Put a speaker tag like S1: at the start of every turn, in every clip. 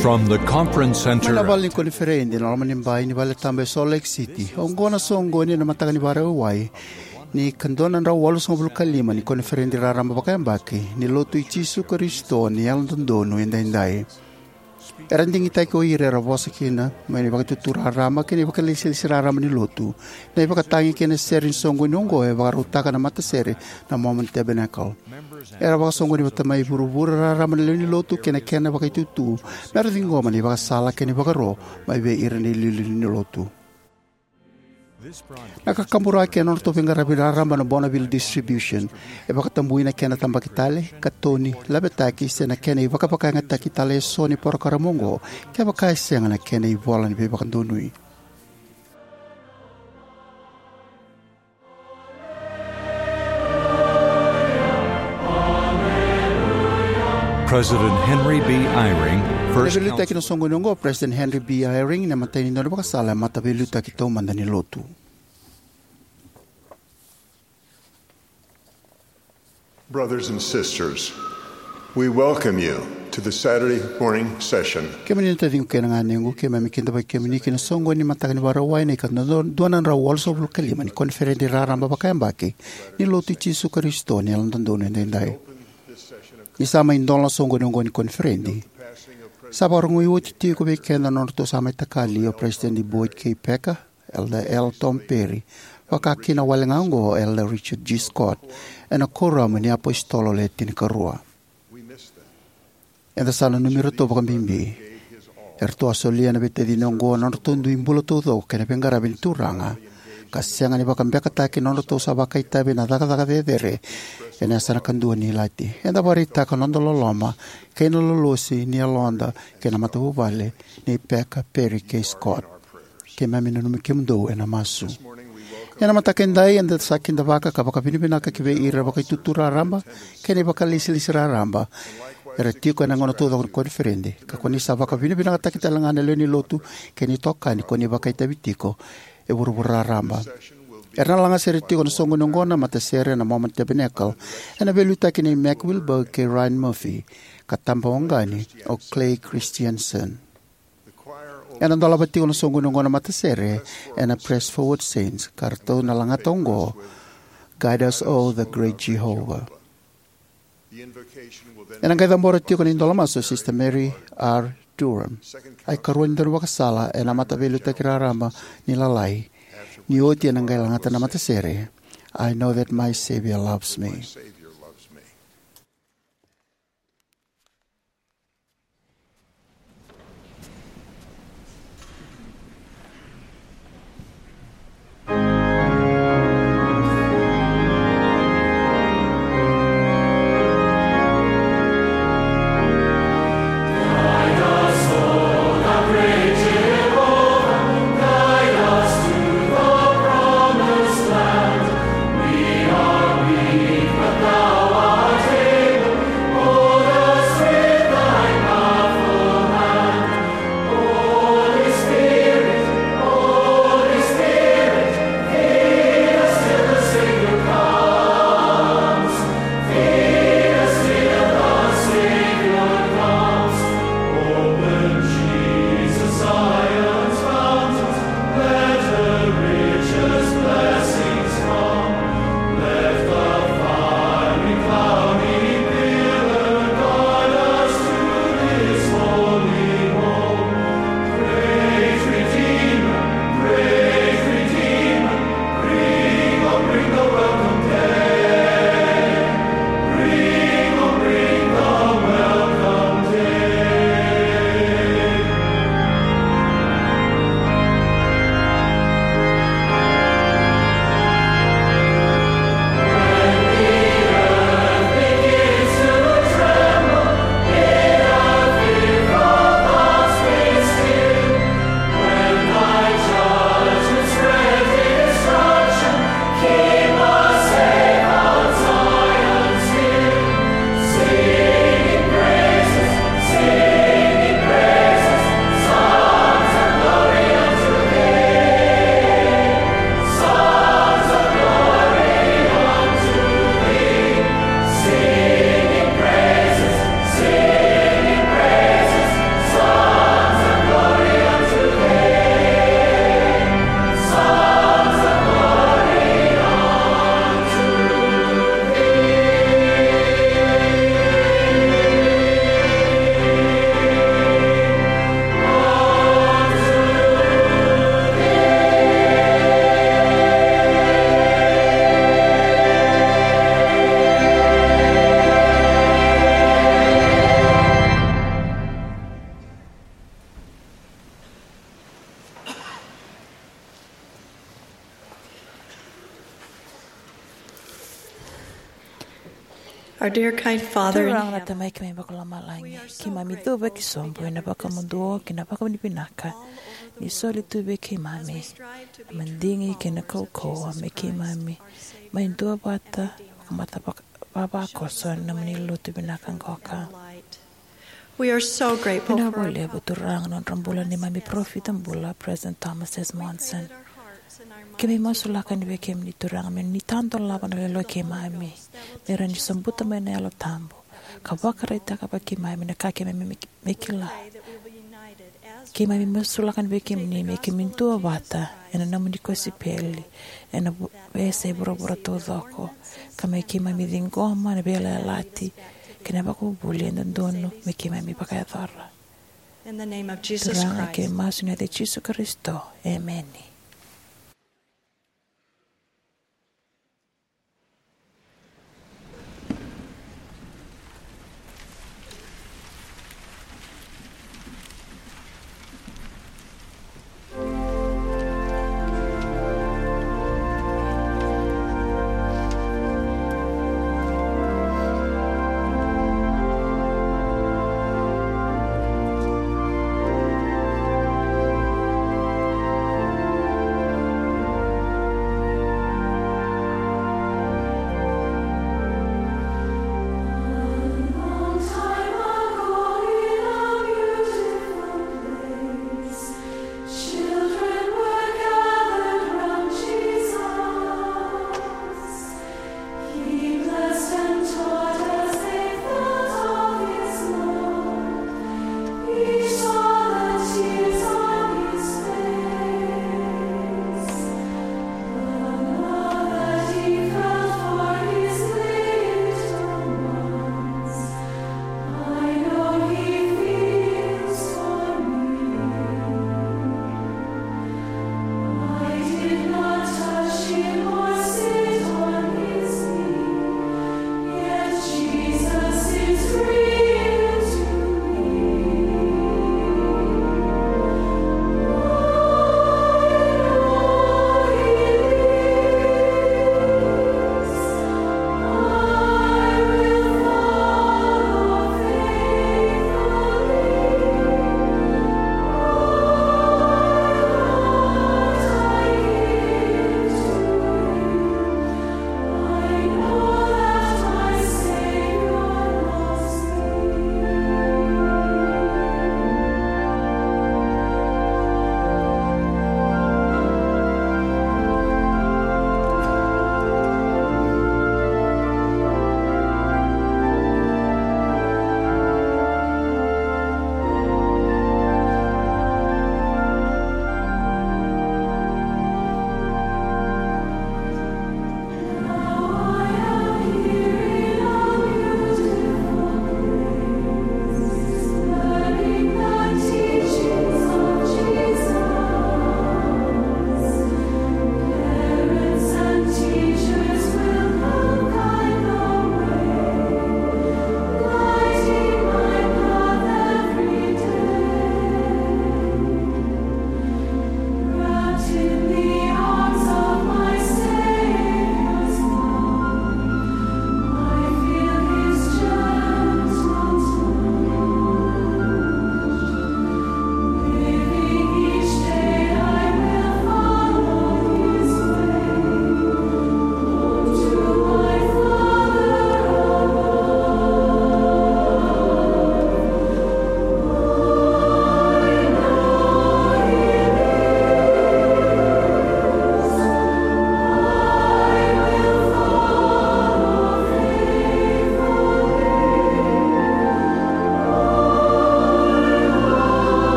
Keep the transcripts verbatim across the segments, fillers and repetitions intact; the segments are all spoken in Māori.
S1: From the conference center.
S2: Manabal ni konferendi na naman nimbay ni Bala Tambay Salt Lake City. Ang gona songo ni na mataga ni Bara Uway ni kandonan raw walos ng bulkalima ni konferendi raramba bakayambaki ni Loto Ichisu Kristo ni Alantondono inday-inday. Eranding itay ko irera vosa kina may bakatutura rama kini bakalisil sirarama ni Loto na ibakatangi kina serin songo nunggo e bakarutaka na matasere na moment tabernacle. Era baka songo ni batamay buru-buru rarama ni Loto kina kena bakitutu meron din goma ni bakasala kini bakaro may be irani lili ni Loto. Nakakamura kaya nung topeng garabiraramba na Bonneville Distribution e baka tambuhin na kaya natamba kitale katoni labetaki se na kaya baka baka nga takitale so ni poro karamongo kaya baka siya nga na kaya iwala ni bebaka dunui.
S1: President Henry B. Eyring, first
S2: Nabiluta kinasongonongo, President Henry B. Eyring, namatay ni Nono Bakasala, matabiluta kito manda ni Loto.
S3: Brothers and sisters, we welcome you to the Saturday morning session.
S2: Kaya maninita din ko kaya nanganengo, kaya mamikinta ba kaya manikina songo ni mataga ni Baraway na ikat na doon ang rawal sa kalima ni konferente raramba bakayambaki ni Loto Ichisu Kristo ni Alantondono inday-inday. Isama indon lang songo nunggo ni konferendi. Sa parang uyo titi ko bekenda norto sa may takali o President ni Boyd K. Peka, Elder L. Tom Perry, wakakina walangango Elder Richard G. Scott, and a koram ni Apostolo Leti ni Karua. And the sala numero to bakambimbi. Erto asolia na bete di nonggo norto nduimbulo todo kena pengara benturanga. Kasyanga ni bakambeka taki norto sa bakay tabi na daga-daga dedere. Kaya nasa nakandua ni lati. Enda barita ka nondolo loma, kaya nalolosi ni Alonda, kaya namatahubale ni Peka Perry K. Scott. Kaya mami nanumikimdo e namasu. Yan namatakenday, enda sa akin da baka, kapaka pinipinaka kibe ira baka itutura ramba, kaya ni baka lisilisira ramba. Erati ko nangono todo con konferende. Kakoni sa baka pinipinaka takita lang analo ni Loto, kaya ni toka ni koni baka itabitiko, e burubura ramba. Erna langa seriti kono songo nongona matasere na moment tabernacle ena beluta kini Mac Wilberg ke Ryan Murphy katamba ongani o Clay Christiansen. Ena ndola bati kono songo nongona matasere ena Press Forward Saints karto na langa tongo Guide Us All the Great Jehovah. Ena gaida morati kono ndola maso Sister Mary R. Durham ay karuan darwa kasala ena matabeluta kirarama nilalay. Ni oti ang kailangatan na matasere, I know that my Savior loves me.
S4: We are weak, but Our dear kind Father in
S5: Turang na
S4: heaven,
S5: tamay kami bakulamalangin. Kimami tube kisombo ina bakamundo kina bakamnipinaka. Ni soli tube kimami. Mandingi kina koko ame kimami. Maindo bata kumata baba koson na manilo tube nakangoka.
S4: we are so grateful for our
S5: Pinabole buturang non rambulan ni mami Prophet Ambula President Thomas S. Monson. Kami masulakan ni kem ni turang men ni tanto laban lelo kemami. Meron ni sambuta men elo tambo. Kabakaraita kabaki mami na kake mami mekila. Kemami masulakan ni kem ni me kemintu avata. Ena namu ni kosi peli. Ena vese boro-boro todoko. Kame kemami dingoma na bela lati. Kena baku buli ena dono me kemami bakaya thora.
S4: in the name of Jesus
S5: Turang ke
S4: Christ.
S5: masuna de Jesu Kristo. Amen.
S6: Thank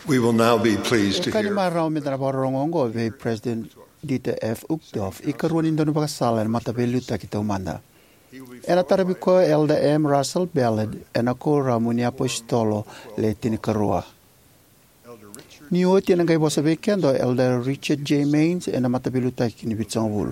S3: We will now be pleased to
S2: Kani
S3: hear
S2: marau me tana borongo ve President Dieter F. Uchtdorf i karuan indonu pakasala na matabelu ta kita umanda. Ena tarabi ko Elder M. Russell Ballard ena ko ramuni apostolo le tini karua. Ni oti ena gai bosa vekendo Elder Richard J. Maines ena matabelu ta kini bitsang wul.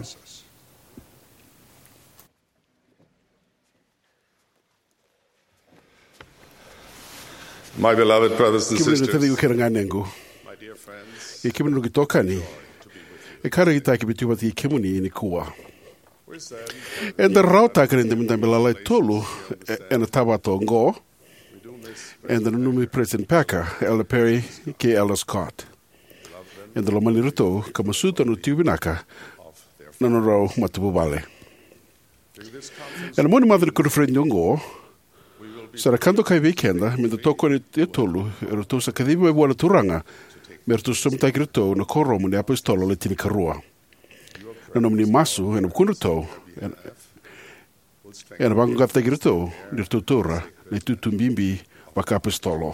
S3: my beloved brothers and
S6: Kimene
S3: sisters,
S6: tadi ukera nganengu.
S3: my dear friends,
S6: E kimene nuki tokani. E kare ita ki bitu wati kimuni ni kuwa.
S3: we're sad.
S6: E nda rauta kare ndi minda milala tolu e na tabato ngo.
S3: We do miss
S6: E nda numi President Packer, Elder Perry, ke Elder Scott. E nda lomani rito kamasuta no tubinaka
S3: of their
S6: na no rau matubu vale.
S3: through this conference.
S6: E na moni madri kuru friend ngo.
S3: We will be
S6: Sara kanto kai weekenda, minda toko ni te tolu, e roto sa kadhibu e buana turanga, me roto sumta ki rito na koro muni apostolo le tini karua. Na nomini masu, e na mkunu tau,
S3: will strengthen
S6: e na bangu gafta ki rito, ni rito tura, le tutumbimbi waka apostolo.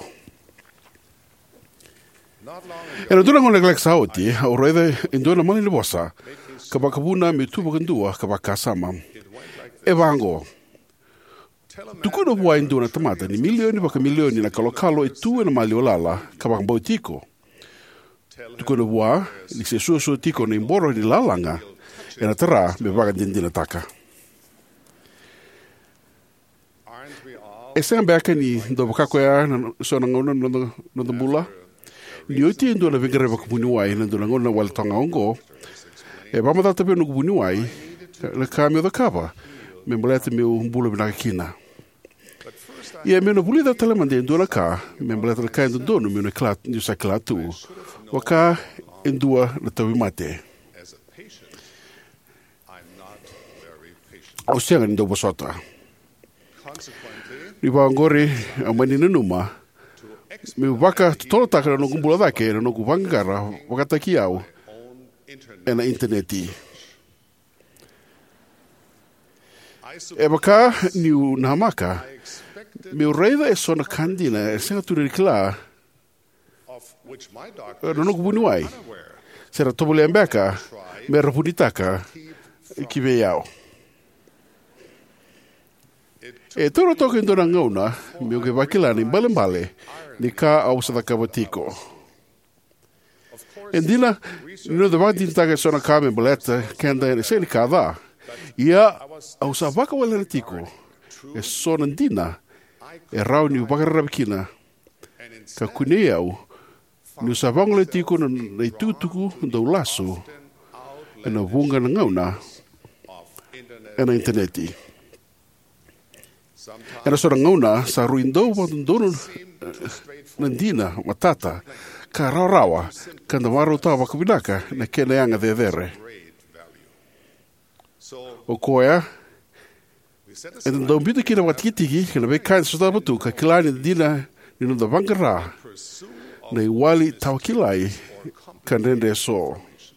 S3: not long ago.
S6: E na duna ngone glek saoti, au roedhe indona mani libosa, ka baka buna me tuba kandua, ka baka sama.
S3: It went like
S6: E vango,
S3: tell a man
S6: tukuno bua indona tamata, ni milioni baka milioni na kalokalo e tu e na mali olala, ka baka mbau tiko. Tukuno bua, ni se suo tiko na imboro ni lalanga, e na tara me baga dindina taka.
S3: aren't we all
S6: E se ambeka ni ndo baka koea na so na ngona no ndo mula. Ni oti ndo na vingere baka muni wai na ndo na ngona wal tonga ongo. E bama data pe no muni wai, le kami da kaba. Me mbolete me umbula bina kina. Ia me no buli da tele mande ndo la ka, me mbolete le ka ndo dono me no klat ni sa klatu. Waka indua na tawi mate.
S3: as a patient? I'm not very patient.
S6: Au senga ndo bosota.
S3: Consequently,
S6: Ni ba ngori amani numa. Me waka tolo taka no kumbula dake no kubangara wakata kiau
S3: own internet.
S6: e na interneti.
S3: I
S6: E baka ni nahamaka
S3: expected
S6: me reida e sona kandina e senga turi kila
S3: of which my doctor
S6: no no kubuni wai.
S3: unaware.
S6: Sera tobole mbeka me rapuditaka ki ve yao. E toro toke ndona ngauna me uke wakila ni mbale mbale ni ka au sa kavatiko.
S3: Of course,
S6: E ndila no the vati taka sona kame baleta kenda e se ni kada. Ia au sa waka wala tiko. E sona ndina e rau ni waka rabikina
S3: and in
S6: ka kune au ni sa wangole tiko na nei tutuku do laso e na vunga na ngauna
S3: of internet,
S6: e na interneti.
S3: sometimes
S6: E na sona ngauna sa ruindou watundono
S3: straightforward.
S6: na ndina matata ka raurawa ka na waro tawa wakabinaka na kena yanga dhe
S3: Great value. So
S6: o koea
S3: we set
S6: e
S3: aside
S6: na mbita kina watikitiki ka na be kain sota batu ka kilani ndina ni no da vangara
S3: pursue
S6: na iwali tawakilai ka nende so.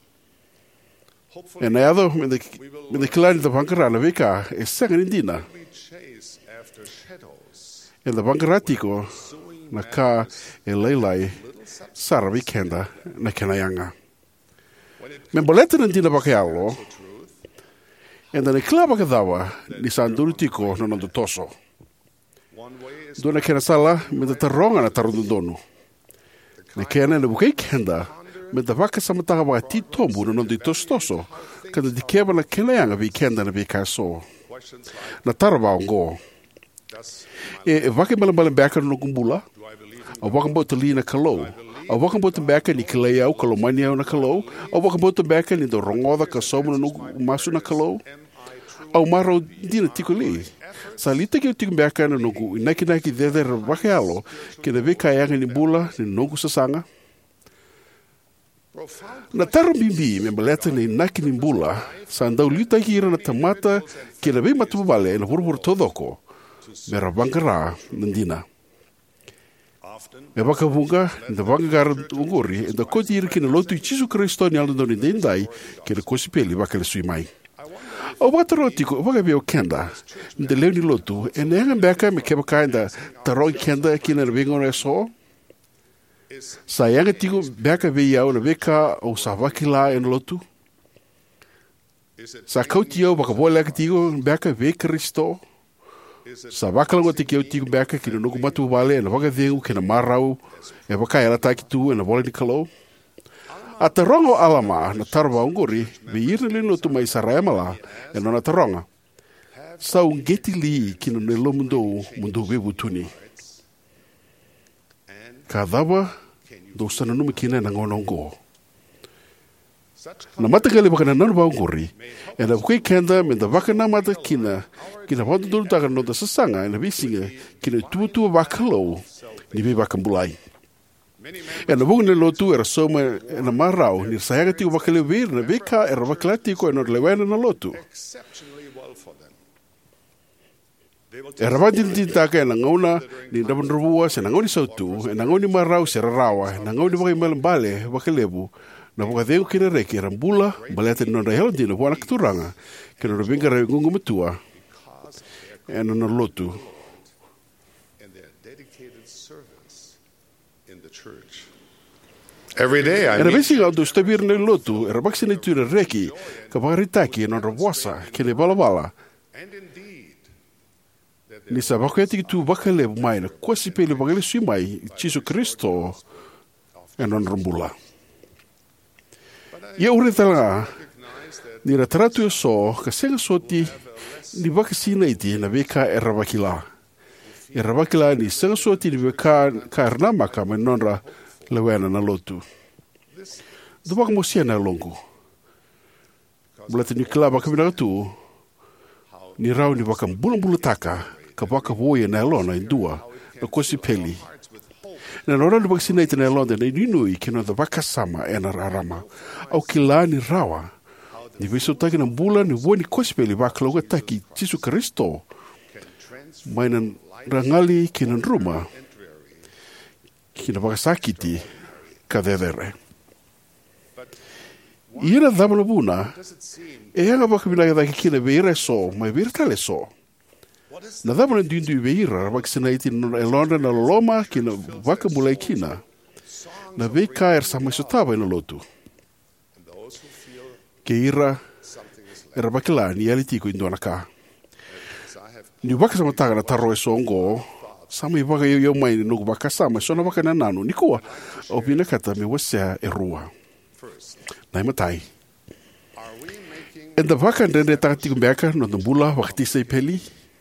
S3: hopefully
S6: E na yado me na kilani da vangara na veka e senga ni ndina
S3: we chase after shadows,
S6: e na vangara tiko
S3: pursuing
S6: na ka e leilai
S3: little substance
S6: sara wikenda na kena yanga.
S3: when it
S6: Me boleta na ndina baka yalo
S3: comes to truth.
S6: e na ne kila baka dawa ni sanduru tiko no no toso.
S3: One way is
S6: Dona kena sala me da taronga na tarundonu. Na kena na bukai kenda me da vaka samataga wa ti tombu no no di tostoso. Kada di keba na kena yanga vi kenda na vi kaso.
S3: questions like,
S6: Na taraba ngo.
S3: does
S6: E e vaka mala mala baka no kumbula.
S3: do I believe in
S6: A waka bota lina kalo. A waka bota baka ni kilea au kalomania na kalo. A waka bota baka ni do rongoda ka somo no masu na kalo.
S3: am I true?
S6: Au maro dina tiko li. Sa lita ki tiko baka na nuku inaki naki dede vaka alo. Ke na vika yanga ni bula ni nuku sasanga.
S3: Profound
S6: Na taro bimbi me baleta ni naki ni bula. Sa andau lita ki ira na tamata ke na vei matubale na buruburu todoko. Me rabangara nandina.
S3: often
S6: Me waka vunga, na waka gara ungori, e da koti ira ki na lotu i Chisu Kristo ni aldo ni dendai, ke na kosi peli waka le sui mai. O wata rotiko, waka bia o kenda, nda leo ni lotu, e na yanga mbeka me keba kai nda taro i kenda ki na wingo na so, Sayanga tigo beka ve au na veka o sa wakila en lotu. Sa kauti au baka bola ka tigo beka ve Kristo. Sa wakala ngoti ki au tigo beka ki no matu wale na waka veu ke na marau e waka era taki tu e na bola ni kalo. A te rongo alama na tarwa ungori ve irna lino tu mai saraemala e no na taronga. Sa ungeti li ki no nelo mundo mundo vebu tuni. Ka dawa do sana numi kina na ngonongo. Na mata kale baka na nanu baungori e na kui kenda me da waka na mata kina kina wadu dulu taka no da sasanga e na visinga kina tuatua wakalo ni ve baka mbulai. E na wunga na lotu era soma e na marau ni sayaga tiko wakale vir na veka e ra wakala tiko e na lewena na lotu. E rawatin tintaka e na ngauna ni nabanruvua se na ngauni sautu, e na ngauni marau se rarawa, e na ngauni wakai malambale wakalebu, na wakadheu kina reke rambula, baleta nona helandi na wana katuranga, kina ravinga rei ngungu matua, e na na lotu.
S3: Every day I
S6: E na
S3: meet
S6: vesi ngau do stabir na lotu, e rabaksi na tura reki, ka wakaritaki e na rawasa, kene balabala, ni sa wakati tu wakale mai na kwasi pele wakale sui mai Jesu Kristo e non rambula. Ia ure tala ni ra taratu e so ka senga soti ni wakasina iti na veka e rawakila. E rawakila ni senga soti ni veka ka arnamaka me nonra lewena na lotu. Dubaka mosia na longo. Bulata ni kila baka minagatu ni rau ni waka mbula taka ka waka woia na elona in dua, na kosi peli. Na nora ni wakasina ita na elona na ininui kino da waka sama e na rarama. Au kila ni rawa, ni viso taki na mbula ni woi ni kosi peli waka lauga taki Jesu Kristo. Mai na rangali kina nruma, kina wakasakiti ka dedere. Ira dhamana buna, e anga waka minagata ki kina veira so, mai virtale so. Na dhamana dindu i veira, wakasina iti e londa na loma kina waka mulai kina. Na veka er sama isotaba ina lotu. Ke ira, e rabakila ni alitiko indona ka. Ni waka sama taga na taro e songo, sama i waka yo mai ni nuku waka sama, sona waka na nanu, ni kua, o pina kata me wasea e rua. Nai matai. E da waka ndende takatiku mbeka no tambula wakatisa i peli.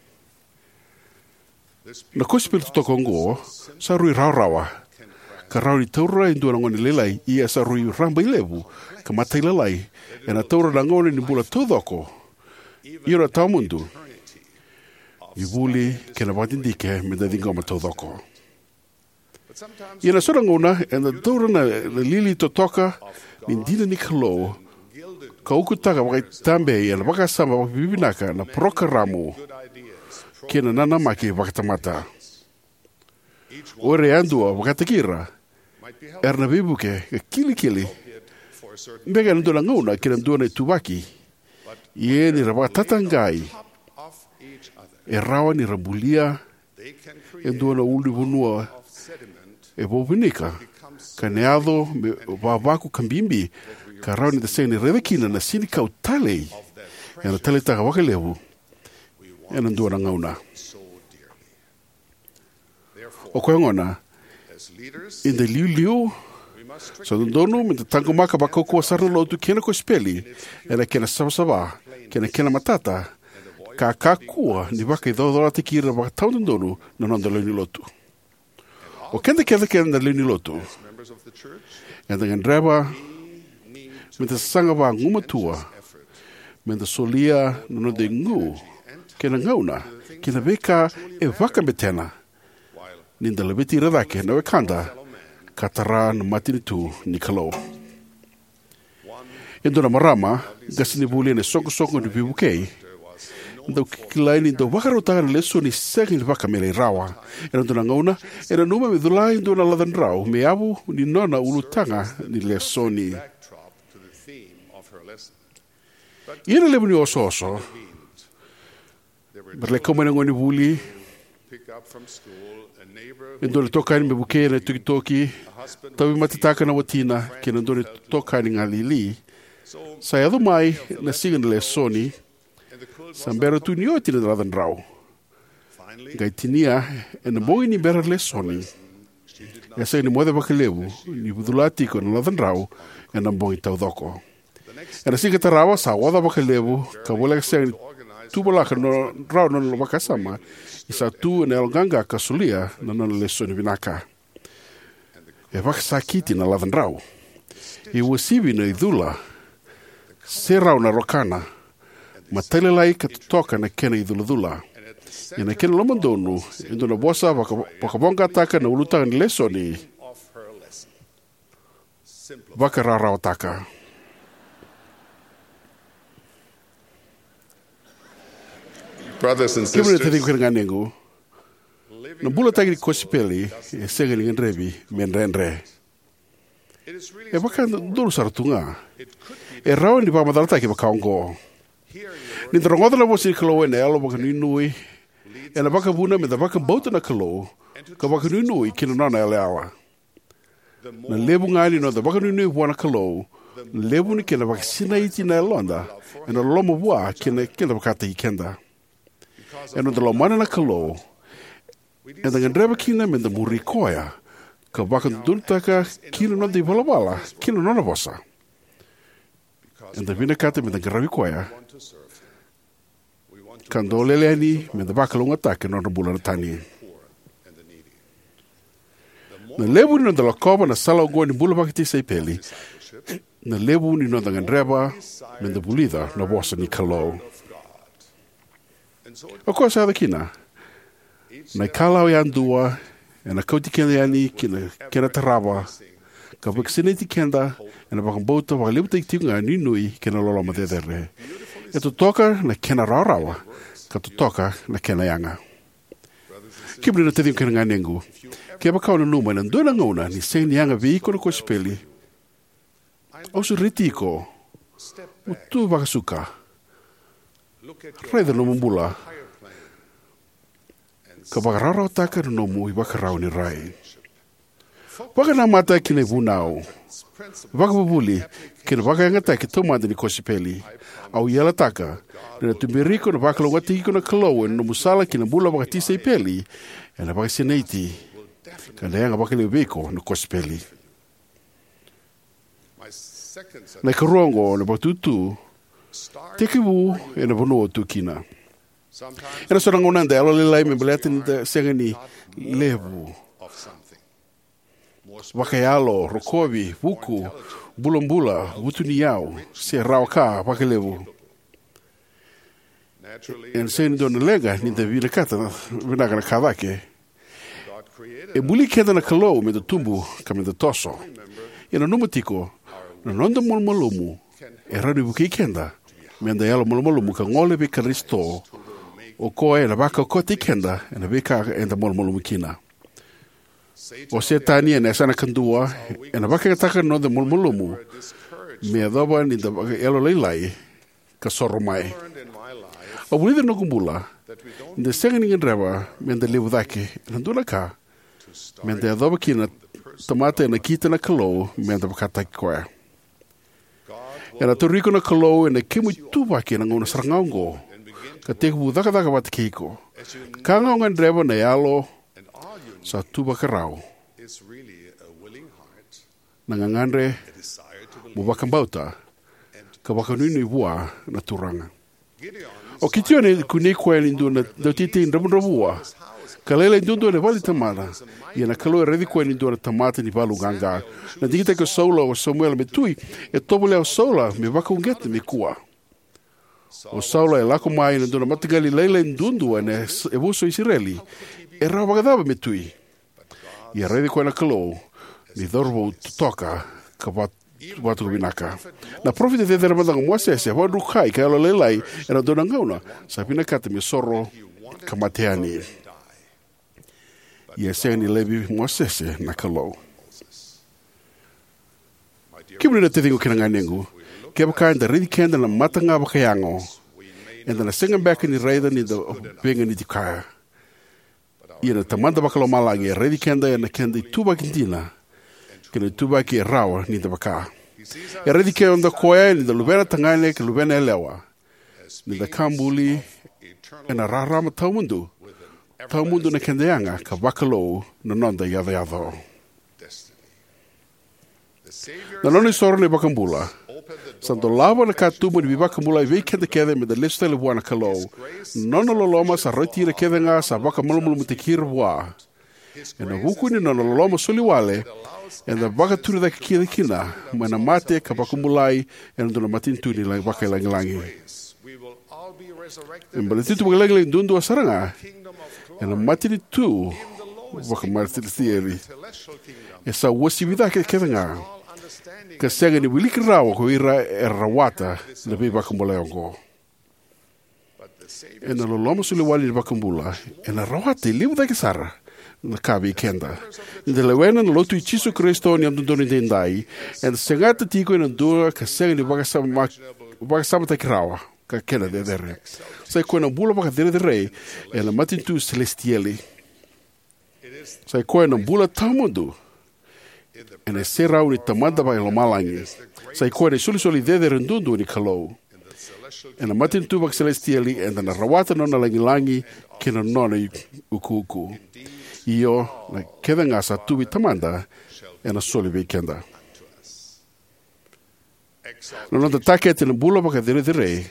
S6: Na kosi pili tutoko ngo, sa rui raurawa. Ka rauri taura i ndua ngoni lelai, ia sa rui ramba i levu, ka matai lelai, e na taura na ngoni ni mbula todoko. Ira taumundu. I wuli ke na watindike me da dingoma todoko. Ia na sora ngona, e na taura na lili totoka, ni dina ni kalo, ka ukutaka wakai tambe i na wakasama wakibibinaka na proka ramu, ke na nana maki wakatamata. Ore andua wakatakira, er na bibuke, ka kili kili, mbega nandua na ngauna ke nandua na tubaki, ie ni rawatatangai, e rawa ni rambulia, e ndua na uli vunua, e bovinika, ka neado me wawaku kambimbi, ka rawa ni tasei ni revekina na sini kau talei, e na tale taka wakalevu, e nandua na ngauna. O koe ngona, in the liu liu, so ndono me te tango maka bako kua sarno lotu kena ko speli, e na kena sawasawa, kena kena matata, ka kakua ni waka i dhodora te kira waka tau ndono na nonda leuni lotu. O kenda kenda kenda leuni lotu, e na ngandrawa, me te sanga wa ngumatua, me te solia na nonda ngu, kena ngauna, kena veka e waka metena, ninda lebeti radake na wekanda, katara na matini tu ni kalau. Endo na marama, gasi ni buli ne soko soko ni bibukei, ndo kilai ni ndo wakarota na leso ni segi ni waka mele rawa. Endo na ngauna, endo numa me dhulai ndo na ladan rau, me abu ni nona ulutanga ni leso ni. Ina lebu ni oso oso, berle koma na ngoni buli, E ndore toka ni me buke na tuki toki, tawi matataka na watina, ke na ndore toka ni ngā lili. Sa adu mai na singa na le soni, sa mbera tu ni oti na radan rau. Gai tinia, e na mogi ni mbera le soni. E sa ni moede wakalewu, ni budulati ko na radan rau, e na mogi tau doko. E na singa ta rawa sa wada wakalewu, ka wale ka singa tubalaka no rau no lo wakasama, isa tu na elganga ka sulia na na le soni vinaka. E wakasakiti na radan rau. I wasivi na idula, se rau na rokana, ma telelai ka tutoka na kena idula-dula. I na kena lomandonu, indo na bosa wakabonga taka na ulutanga ni lesoni, waka rarau taka.
S3: Brothers and
S6: Kimene te
S3: sisters,
S6: tingu kena nganengu, na bula tangi ni kosipeli, e sega ni ngenrebi, men renre. E waka nduru saratunga, e rau ni pamadalata ki wakaongo. Ni tarongoda na wosi ni kalo e na alo waka nui nui, e na waka buna me da waka bauta na kalo, ka waka nui nui kina nana ele awa. Na lebu ngani no da waka nui nui wana kalo, na lebu ni kena waka sina iti na elonda, e na lomo bua kena kena wakata i kenda. E no da lo mana na kalo, e da ngandreba kina me da muri koia, ka waka duntaka kina no da i wala wala, kina nona bosa. E da vina kata me da ngarawi koia, kando leleani me da waka lunga take no na bula na tani. Na lebu ni no da la koba na sala ugua ni bula wakati sa ipeli, na lebu ni no da ngandreba me da bulida na bosa ni kalo. O koa sa kina, na kalau i andua, e na kauti kenda yani kina kena tarawa, ka wakasine kenda, e na wakambauta wakalibu te tiunga ni nui kena loloma dedere. E to toka na kena raurawa, ka to toka na kena yanga. Kibri na te tiunga kena nganengu, ke bakau na numa na ndona ngauna ni se ni yanga vi iko na kospeli. Osu riti iko, utu wakasuka, Raida no mumbula. Ka wakararau taka no mu i wakarau ni rai. Waka na mata ki ne vunau. Waka bubuli, ki na waka yangata ki tomanda ni kosipeli. Au yala taka, na tumiriko na waka longa tiki na kaloa no musala ki na bula waka tisa i peli, e na waka sineiti. Ka na yanga waka leweko no kosipeli. Na karongo na batutu, teki wu e na vono tu kina. E na soranga unanda, alo le lai me belete ni da senga ni levu. Wakayalo, rokovi, wuku, bulambula, wutu ni yao, se rauka, wakalevu. E na senga ni dona lega, ni da vina kata, vina kana kawake. E buli kenda na kalou me da tumbu, ka me da toso. E na numatiko, na nonda mulmalumu, e rani wuki kenda, me anda yalo mulmalumu ka ngole be karisto, o koe e na waka ko te kenda, e na wika e na mulmalumu kina. O se tani e na sana kandua, e na waka taka no da mulmalumu, me adoba ni da waka yalo leilai, ka soro mai. O bulida no kumbula, ni da senga ni ngendrewa, me anda lewu dake, e na ndula ka, me anda adoba kina tamata e na kita na kalou, me anda wakata ki koe. E na toriko na kalou e na kimu tupaki na ngona sarangaungo, ka teku budaka daka wata keiko. Ka ngaunga ndreba na yalo, sa tupaka rau. Na ngangandre, mu wakambauta, ka wakanuni wua na turanga. O kitio ne kunikwa e lindu na dautite in ramunravua, ka lele indundu ne wali tamana, ia na kalou e rediko e lindu na tamata ni walu ganga, na dikita ka soula o Samuel me tui, e tobu leo soula me wakaungete me kua. O saula e lako mai na dona matagali leile indundu ne e wuso Israeli, e rau wakadaba me tui. Ia rediko e na kalou, ni dhorbo tutoka, ka watu kubinaka. Na profite te dera matanga mwasese, wadu kai ka alo leilai, e na dona ngauna, sa pina kata me soro ka mateani. Ia senga ni lebi mwasese na kalou. Kimene na te tingo kina nganengu, ke baka nda ridi kenda na matanga bakayango, e na senga baka ni reida ni da benga ni tikaya. Ia na tamanda bakalo malangi e ready kenda e na kenda i tuba kintina. Kena tuba ki e rawa ni da baka. E ready ke onda koe ni da lubena tangane ke lubena elewa. Ni da kambuli e na rarama tau mundu. Tau mundu na kenda yanga ka bakalo na nonda yada yado. Na noni soro ni bakambula. Santo lava na katumu ni bakambula i vei kenda kede me da lista le buana kalou. Nono loloma sa roti na kede nga sa bakamulumulu mutekira bua. E na huku ni nono loloma soliwale e na baka turi da kikira kina ma na mate ka bakamulai e na duna matintuni la baka ilangi langi. E mbala titu baka langi dundu asaranga e na matini tu baka martini theory. E sa wasi vida ke kede nga. Ka sega ni wiliki rawa ko ira e rawata na bei bakamula yongo. E na loloma suli wali ni bakamula e na rawata i limu da kisara na kabi kenda. Ni de lewena na lotu i Chisu Kristo ni amdundoni dendai e na sengata tiko i na dura ka sega ni bakasama taki rawa ka kena de dere. Sai koe na bula baka dere de rei e na matintu celestiali. Sai koe na bula tamundu e na se rau ni tamanda ba ilo malangi. Sai koe na suli soli dede rendundu ni kalou. E na matintu bak celestiali e na rawata nona langi langi ke na nona uku uku. Io na keda nga sa tubi tamanda e na soli vei kenda. Na nonta take te na bula baka dire dire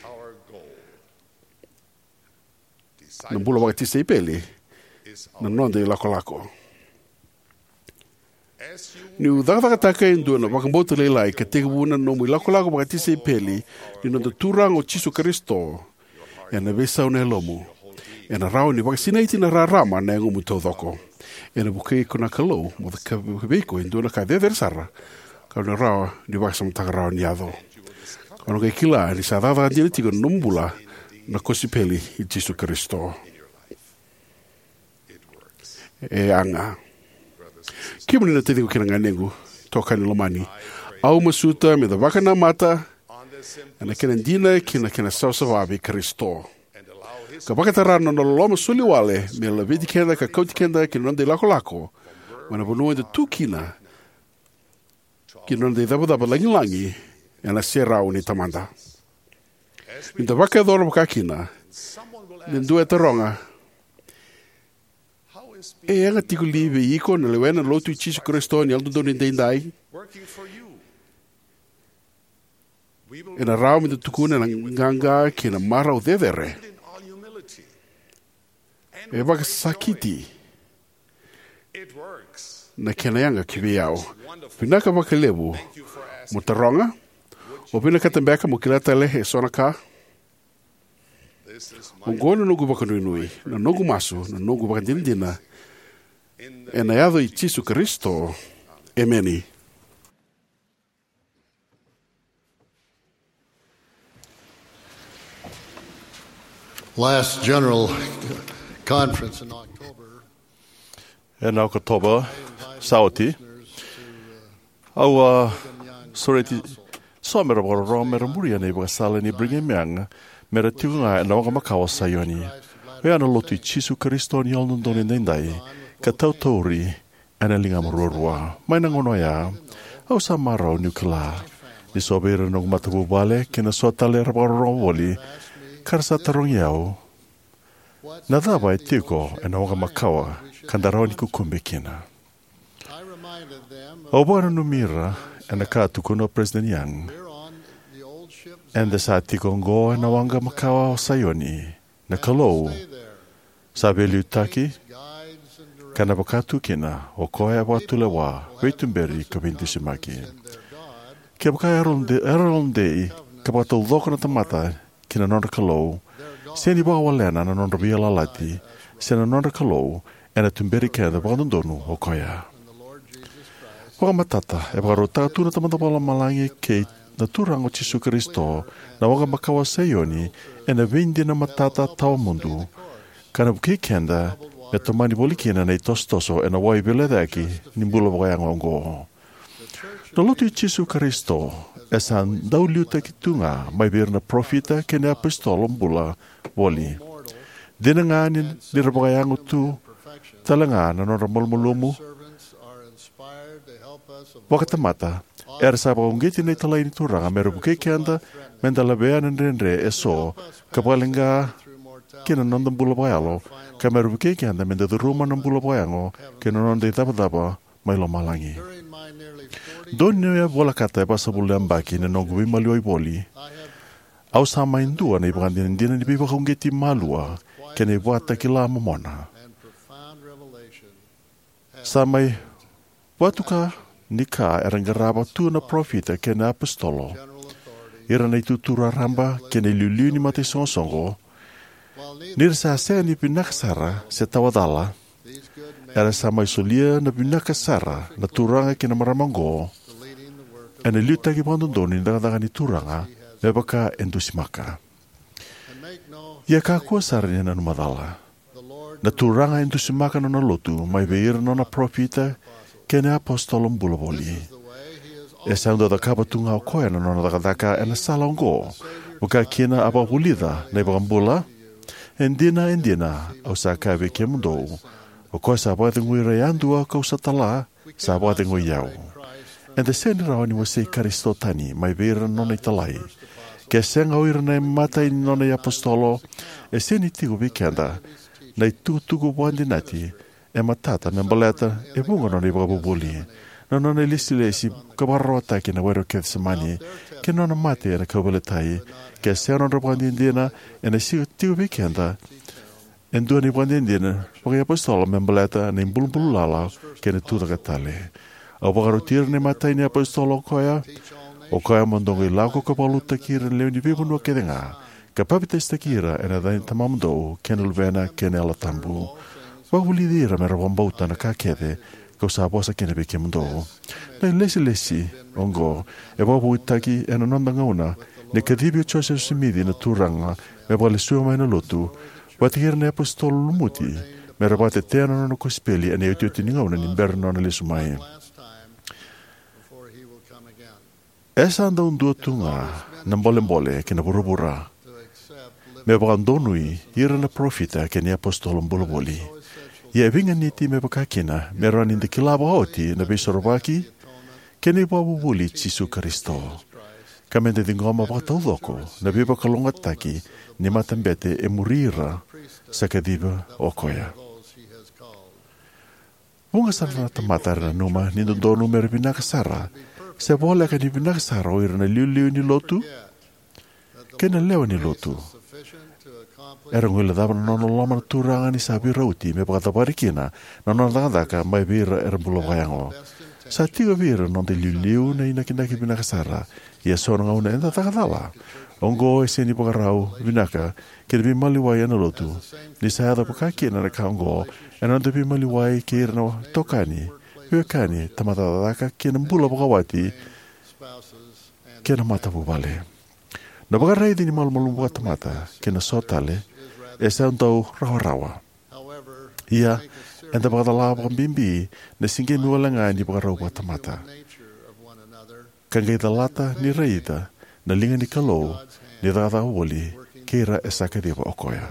S6: na bula baka tisa i peli na nonda i lako lako. Ni udaka taka indu na wakambota leilai ka teka buna nomu i lako lako baka tisa i peli ni nonta turang o Chisu Kristo e na vesau na lomu. E na rao ni wakasinaiti na rarama na engu muto dhoko. E na bukei kuna kalou mo da kabeiko indu na ka dedere sara. Ka na rao ni wakasamutaka rao ni adho. Kano kai kila ni sa dhadha andina tiko numbula na kosipeli i Chisu Kristo. E anga. Kimani na te tiko kina nganengu toka ni lomani. Au masuta me da waka na mata e na kina ndina kina kina sausawabi Kristo. Ka pakatara no no loma suli wale me la vidi kenda ka kauti kenda ki nonde lako lako wana bonua de tukina ki nonde daba daba langi langi e na serau ni tamanda. Minta waka dora wakakina nindu e taronga e anga tiku liwe iko na lewena lotu i Chisu Kristo ni aldo doni deindai e na rao minta tukuna na nganga ki na mara o dedere e waka sakiti na kena yanga ki viao. Pinaka waka lebu mo taronga o pina katambeka mo kilata lehe sona ka o gono nugu waka nui nui na nugu masu na nugu waka dindina e na yado i Chisu Kristo. Ameni.
S7: Last general conference in October.
S8: En October, sauti. Au uh, soreti so mera bora ro mera muria nei bora sala ni Brigham Young mera tiunga na waka makawa sayoni. E ana lotu i Chisu Kristo ni alno doni nendai ka tautori ana linga mororua. Mai na ngono ya au sa marau nukila. Ni sobera no matabu bale kena so tale bora ro woli karsa tarongi au. Na dava e tiko e na waka makawa kandarao ni kukumbe kina. O bora numira e na katuko no President Young. E na sa tiko ngo e na wanga makawa o sayoni na kalou. Sabe liutaki kana wakatu kina o koe a watule wa weitumberi ka vintisimaki. Ke waka erolndei ka wata udoko na tamata kina nonra kalou. Seni bawa lena na nonra bia lalati, sena nonra kalou, e na tumberi keda wakandondonu o koia. Waka matata, e waka rota tuna tamata wala malangi kei na turango Chisu Kristo, na waka makawa sayoni, e na vindi na matata tau mundu. Kana buki kenda, e tamani bolikina na itostoso e na wai beledaki, nimbula wakayanga ongo. Na lotu Chisu Kristo, e san dauliuta kitunga, mai birna profita kene apostolom bula, woli. Dina ngani nirabakayangu tu Talanga na nora mulmulumu. Wakatamata, era sa paungiti na italay ni turanga meron kekenda mendalabea nandrenre eso kapalinga kina nondang bulabayalo ka meron kekenda mendaduruma ng bulabayango kina nonday tapa-tapa may lomalangi. Doon niya wala kata pa sa bulan baki na nongguwi maliway boli. Aw sama indua na ibakan din din ni biba kung giti malua kena ibuat takila mamona. Samay watu ka nika erang garaba tu na profita kena apostolo. Ira na itutura ramba kena lulu ni mati songsongo. Nirsa sa ni pinaksara sa tawadala. Era samay solia na pinakasara na turanga kena maramanggo. Ana luta ki pandondoni daga ni turanga lebaka entusimaka. Ia kakua sarnya na numadala. Na turanga entusimaka na lotu mai beir na profita kena apostolom bulaboli. E saundo da kapa tunga o koe na nona daga ena salongo. Buka kena apa bulida na ibambula. Endina endina au sa kabe ke mundo. O koe sa pati ngui rayandua kau satala sa pati ngui yau. En de seni raoni wa sei karistotani mai beira nona italai. Ke senga oira na mata i nona i apostolo e seni tigo vikenda na i tutugu wandi nati e matata na mbaleta e bunga nona i babubuli. Na nona i lisi lesi kabarota ki na wero ke semani ke nona mate e na kaubaletai ke senga nona wandi indina e na sigo tigo vikenda en duani wandi indina waka i apostolo me mbaleta na i mbulumbululala ke na tudakatale. Au pakarotir ni matai ni apostolo koya, o koya mondongo i lauko kapaluta kira leo ni vivu nua kedenga, kapapitesta kira ena dain tamamdo kenul vena kenela tambu. Wawuli dira mera wambauta na kakede, kau sabosa kene beke mundo. Na lesi lesi, ongo, e wawu itaki ena nondanga una, ne kadibio chose simidi na turanga, me wale suama ena lotu, watikira ni apostolo lumuti, mera wate tena nono kospeli ena yotioti ningauna ni mber nona lesumai. Esa anda un dua tunga na mbole-mbole kena bura-bura. Me bakandonui ira na profita kena apostolom bolo-boli. Ia vinga niti me bakakina meron in de kilaba oti na besorobaki kena ibabubuli Jisu Kristo. Kamende di ngoma bakataudoko na biba kalongataki ni matambete e murira sa kadiba o koya. Bunga sana tamatar na numa nindondonu meribina kasara se bola ka ni binaksara o ira na liu-liu ni lotu, kena leo ni lotu. Era ngui le daba na nono loma na turanga ni sabi rauti me pakataparikina na nono takataka mai vira era bulowayango. Sa tiga vira non te liu-liu na inakinaki binaksara, ia sona ngauna enta takatala. Ongo e seni pakarau binaka kena bimaliwai ana lotu, ni sayada pakakina na kaongo e non te bimaliwai ke ira na tokani, kani tamatadaka kena mbula pakawati kena mata bubale. Na bakarai dini malu-malu buka tamata kena sotale e sa untau rawa-rawa. Ia, enta bakatala pakambimbi na singe nualanga ni bakarau buka tamata. Kangay talata ni raida na linga ni kalau ni rata wali kira esaka diba okoya.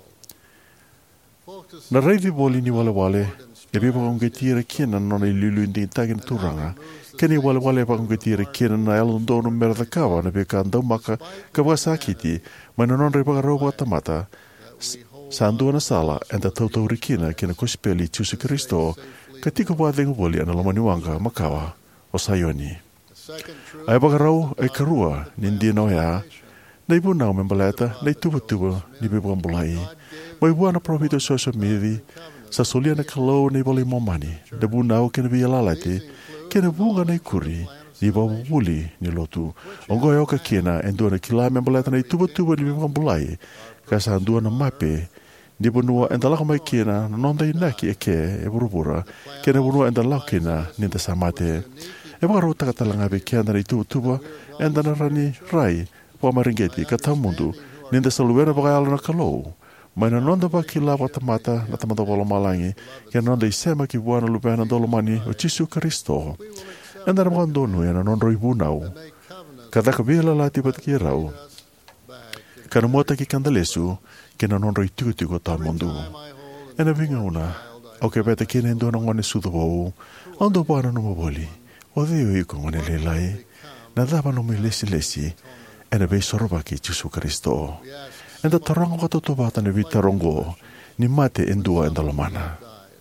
S8: Na raidi boli ni wale-wale e biba kong getira kina nona i lulu indi tagin turanga, kani wale-wale pa kong getira kina na elon dono merda kawa na bika andau maka kawasakiti, ma na nonre pa karau tamata, sa andua na sala, enta tau-tauri kina kina kospeli Jisu Kristo, katika wadeng wali ana lomaniwanga makawa o sayoni. Ay pa karau ay karua, nindi noya, na ibunau membaleta, na ituba-tuba ni biba kambulai, ma ibuana profito social media, sa solia na kalau na ibali momani, na bunau kena bialalati, kena bunga na ikuri, ni babubuli ni lotu. Ongo yoka kena, endua na kila membalata na ituba-tuba ni bimambulai, kasa andua na mape, ni bunua endalaka mai kena, na nonda inaki eke, e burubura, kena bunua endalaka kena, ninda samate. E bakaru takatalanga be kena na ituba-tuba, enda na rani rai, wa maringeti, katamundu, ninda saluera bakayala na kalau. Mai na nonda ba ki lava tamata na tamata wala malangi, kia nonda i sema ki buana lupena dolomani o Jisu Kristo. Enda na mga ndonu ya na nondo i bunau. Kada kabila lati bat ki rau. Kana muata ki kandalesu, kia na nondo i tugu-tugu ta mundu. Ena vinga una, au ke peta kene ndo na ngone sudo o ondo para no moboli o deo i ko ngone le lai na dava no me lesi lesi e na be soroba ki Jesu Kristo e da tarongo ka toto bata ne vita rongo ni mate endua endalomana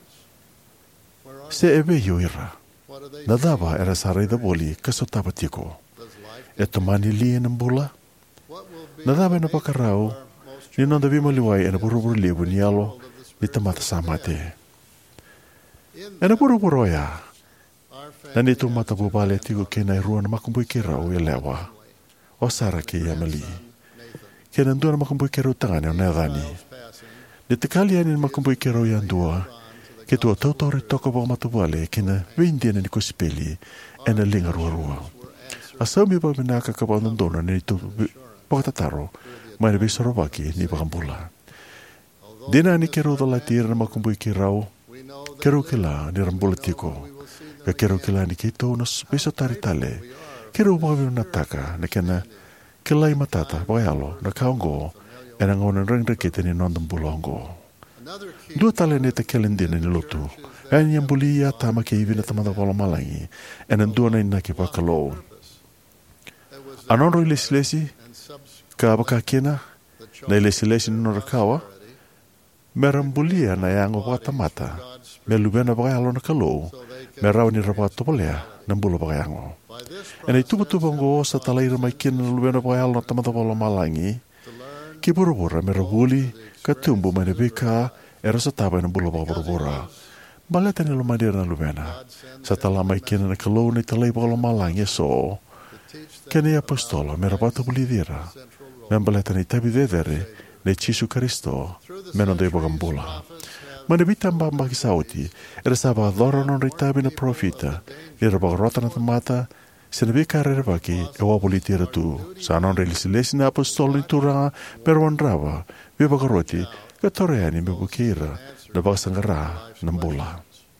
S8: se ebe yo ira na dava era sarai da boli kaso tapatiko e tomani li en mbula na dava na pakarau ni non devi maliwai e na buru-buru libu ni alo ni tamata samate e na buru-buru ya na ni tu mata bubale tigo kena irua na makumbui kirau e lewa o sara ki yamali kena ndua na makumbui kirau tangane o neadani ni te kali ani na makumbui kirau ya ndua ke tua tautore toko wa matubale kena windiana ni kusipeli e na linga rua-rua a saumi pa minaka ka pandondona ni tu pakatataro mai na bisorobaki ni pakambula dina ni kero da latira na makumbui kirau kero kila ni rambula tiko ka kero kila ni kito na biso taritale kero upawi na taka na kena kilai matata bayalo na kaongo e na ngona ringra kete ni nondam bulongo dua tale ne te kelendina ni lotu e ni ambuli ya tama ke iwi na tamada wala malangi e na dua na inaki pakalo anonro ilesi-lesi ka baka kena na ilesi-lesi nino rakawa me rambulia na yango wakatamata me lubena bayalo na kalo me rau ni rapato polea na mbula bayango e na itupa-tupa ngo sa talaira mai kena na lubena bayalo na tamada wala malangi ki bura-bura me rabuli ka tumbu mai na bika e rasa taba na mbula bura-bura baleta ni lumadira na lubena sa tala mai kena na kalo na talai wala malangi so kene apostolo me rapato bulidira me baleta ni tabi dedere ne Jesu Kristo me non debo gambula Mana bita mbamba ki sauti, era saba dhoro non ritabi na profita, era bagrota na tamata, se ne bika rerva ki e wabuli tira tu, sa non relisilesi na apostolo ni turanga, pero wandrava, vi bagaroti, ka toreani me bukira, na bagasangara, na mbula.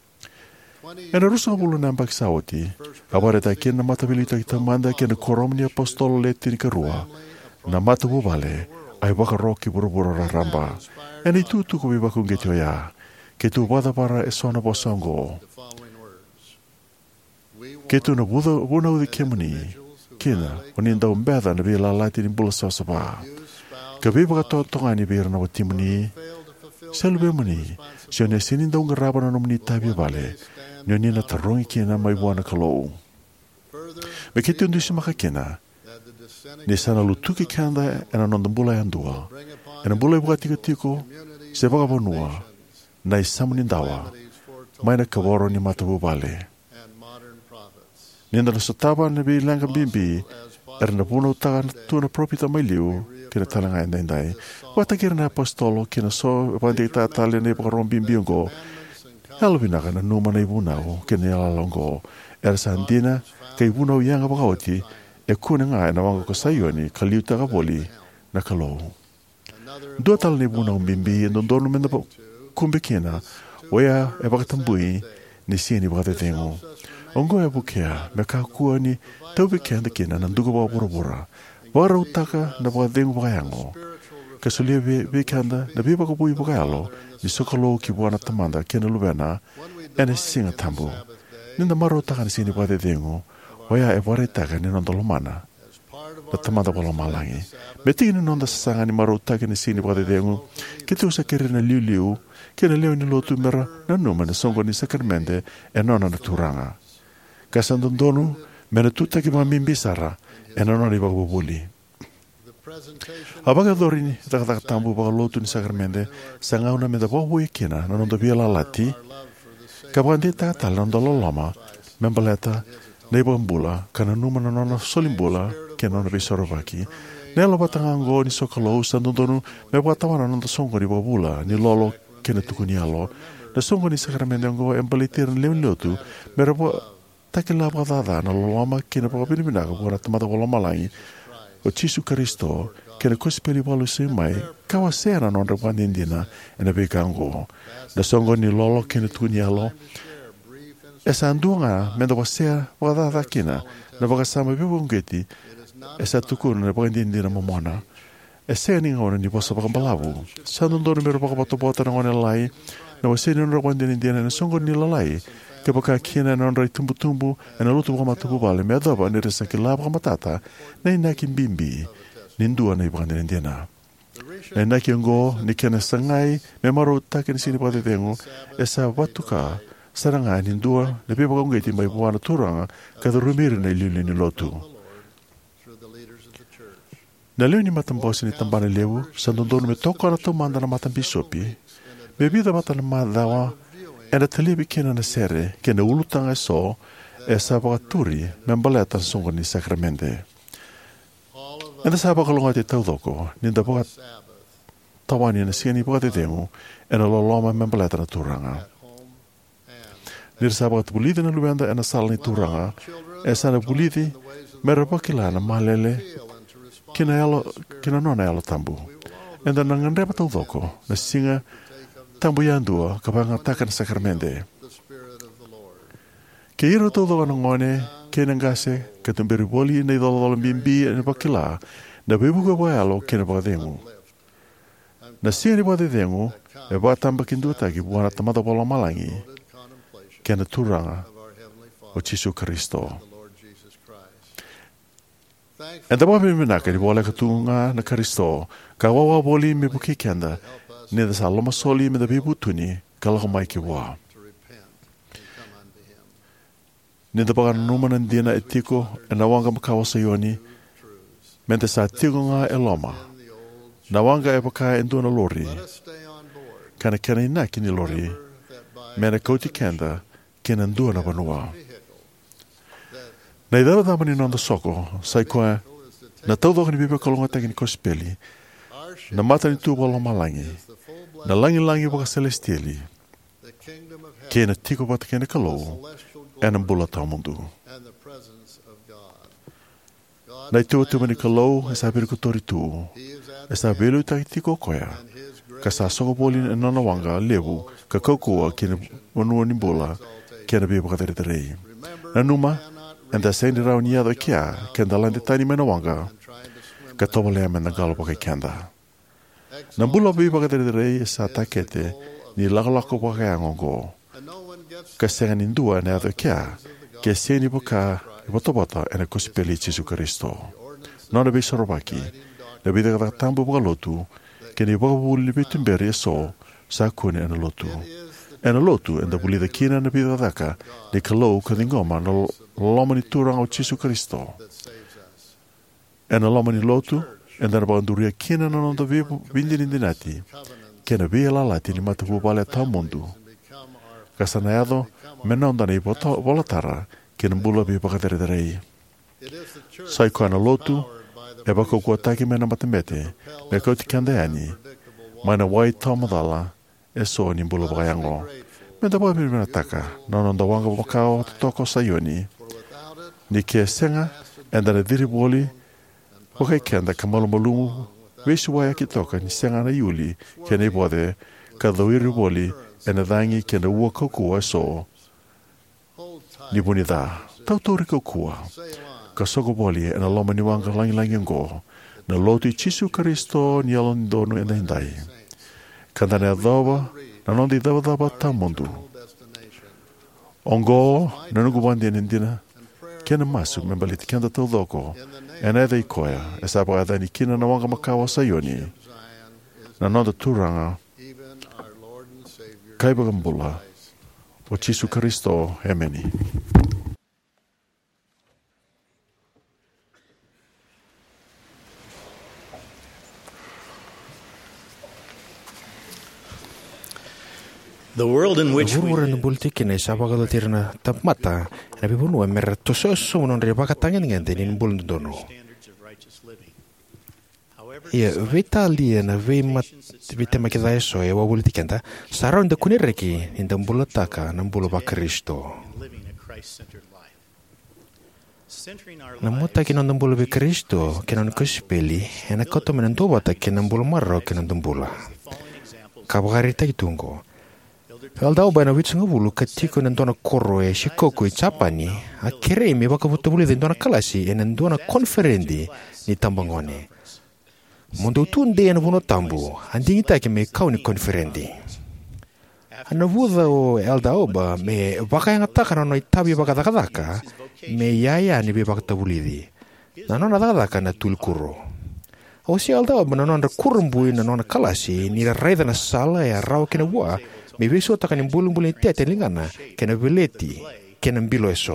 S8: E na rusa bulu na mbaki sauti, abare ta kien na matabilita ki tamanda kien na korom ni apostolo leti ni karua, na mata bubale, ai waka roki buru-buru raramba. E ni tutu ko biba kung getio ya, ke tu wada para e sona bosongo. Ke tu na buda wuna udi kemuni, kina, wani ndau mbeda na bila lati ni bula sasaba. Ke biba ka totonga ni bira na watimuni, selbe muni, sio ne sini ndau ngaraba na nomni tabi vale, nyo ni na tarungi kina mai wana kalou. Me ke tu ndusi maka kina, ni sana lutuki kanda e na nondambula yandua, e na bula ibuka tiko-tiko, se baka bonua, na isamuni ndawa, mai na kawaro ni matabu bale. Ni na nasotaba na bi langa bimbi, er na puna utaga na tuna propita mai liu, kina talanga indai-indai, wata kira na apostolo, kina so, pandi ita atali na ibuka ron bimbi ungo, halubinaka na numa na ibunau, kina yalalongo, er sandina, ka ibunau yanga bakawati, e kuna nga e na wanga ko sayoni ka liuta ka boli na kalou. Dua tala ni buna umbimbi e ndondonu menda kumbe kena oya e bakatambui ni sieni bakatetengu. Ongo e bukea me kakua ni tau bekenda kena nanduga baka bura-bura. Wara utaka na bakatengu bakayango. Kasulia bekenda na biba kabui bakayalo ni sokalou ki buana tamanda kena lubena e na singa tambu. Ninda maro utaka ni sieni bakatetengu oya e wara itaka ni nonda lomana na tamada wala malangi. Meti ni nonda sasanga ni maro utaka ni sini wada dengu, kiti usa kere na liu liu, kena leo ni lotu mera na numa na songo ni sakarmente e nona na turanga. Kasandondonu, mena tutaki mamimbi sara e nona ni bagubuli. Abaga dorini, takataka tambu baga lotu ni sakarmente, sanga una meda wahu e kena na nonda via la lati, kabandi takatal nonda lolama, membaleta, Neiba mbula, kana numa na nona solimbula, ke nona bisorovaki. Nela batangango ni sokalou, sandondonu, me watawana nonda songo ni babula, ni lolo, ke na tukuni alo. Na songo ni sakramentango, embalitir na leon leotu, me rabo takila bakadada na lolama, ke na pakapiniminaga, buwana tamata wala malangi, o Jesu Kristo, ke na kuspeli walu simai, kawasena nonda wandindina, ena bekango. Na songo ni lolo, ke na tukuni alo, esa andunga menda wasea wakadada kina na wakasama bibungeti esa tukuna na wakandindina mamona esa ni ngona ni bosa wakambalavu sa nondoro mero wakabotobota na ngone lai na wasini nora wande ni diana na songo ni lalai ke baka kiena na nrai tumbu tumbu e na lutu wama tupu wale me adaba ni resa ki labra matata na inaki mbimbi ni ndua na ibrande ni diana. Na inaki ngo ni kena sangai me maro take ni sini pate tengo e sa watuka saranga ni ndua le pe baka ngeti mai buana turanga ka rumiri na ilili ni lotu. Na leo ni matambosi ni tambane lewu, sandondo me toko ana tau manda na matambisopi, me vida mata na madawa, e na talibi kena na sere, kena ulutanga so, e sa wakaturi, me mbaleta na songo ni sakramente. E na sa wakalonga te taudoko, ni da waka tawani na siani waka te temu, e na loloma me mbaleta na turanga. Ni sa wakatulidi na luenda e na sala ni turanga, e sa na bulidi, me rapakila na malele, kina elo kina nona elo tambu enda na ngandre pa toko na singa tambu yandua ka banga taka na sakramente ke iro todo na ngone ke ngase ka tumberi boli nei dolo dolo bimbi na bakila na bebu ko elo ke na bademu na singa ni bademu e ba tamba kindu ta ki buana tamada bola malangi ke na turanga o Jesu Kristo. E da wapi minaka ni wala katunga na Kristo, ka wawa boli me buki kenda, ni da saloma soli me da bibu tuni, ka lako mai ki wa. Ni da baka numa na ndina etiko, e na wanga makawa sayoni, me da sa tiko nga e loma. Na wanga e baka endu na lori, ka na kena ina kini lori, me na kauti kenda, kena ndu na banua. Na i dawa damani nonda soko, sai koe, na taudoka ni bibe kalonga taki ni kospeli, na mata ni tuwa lo malangi, na langi langi waka celestiali, ke na tiko pata ke na kalou, e na mbula tau mundu. Na i tuwa tuwa ni kalou, e sa biru kutori tu, e sa biru taki tiko koea, ka sa soko boli e nana wanga lewu, ka kaukua ke na wanua ni mbula, ke na bibe katari tarei. Na numa, and the same around the other kia, can the land tiny menawanga, Catobalem and the Galopa Kanda. Nambula Biba de Rey sa takete, ni Lagalaco Wagango. Casan in Dua and other kia, Cassini Boca, Botobota and a Cospeli Jesu Christo. Non a Bisorobaki, the Vida Tambo Galotu, can you would Libitumberry so, Sakun and a Lotu. And a lotu and the buli the kina and the bidadaka, the kalo kadingoma, no lomani turang o Jesu Christo. And a lomani lotu, and then banduria kina non the vindin in the nati, can a be a latini matabu bale tamundu. Casanado, menondani volatara, can bula be bagaderei. Saikana lotu, ebako kuataki menamatemete, nekoti kandeani, mana white tomadala. E so ni mbula bayango. Me da boa mina taka, non da wanga wakao toko sayoni. Ni ke senga, enda na diri boli, wakai kenda kamalo malumu, wesu waya ki toka ni senga na yuli, ke ne bode, ka dhawiri boli, e na dhangi ke na ua kokua so. Ni buni da, tau tori kokua. Ka soko boli e na loma ni wanga langi langi ngo, na lotu Jesu Kristo ni alon donu e na hindai. Kanda ne adova, na non di dava dava tamundu. Ongo, na nugu wandi nindina, kena masu membaliti kenda tau doko, e na edha i koea, e sabo edha ni kina na wanga makawa sayoni, na non da turanga, kaibagambula, o Jesu Kristo, emeni.
S9: The world in which we
S10: live bultiki ne sabaga tirna tapmata na bibunu mer tososo non rebaka tangengende nin bulndono ia vitali na vemat vitema kita eso e wa bultikenda saron de kunireki inda bulataka na bulu ba Kristo na mota ki non bulu be Kristo ke non kuspeli e na koto menando bata ke non bulu marro ke non bula kabarita itungo Aldau bana witsunga bulu katiko nandona korro e shikoku e chapani a kere me baka butubuli dendona kalasi e nandona konferendi ni tambangone mondo tunde na buno tambu andingi take me kauni konferendi Ana vuda o Eldaoba me wakaingataka na no itabi wakadakadaka me yaya ni be wakatavulidi. Na nona dakadaka na tulkuro. O si Eldaoba na nona kurumbui na nona kalasi ni raida na sala ya rau kena wua me beso taka ni mbulu-mbulu ni tete lingana kena veleti kena mbilo eso.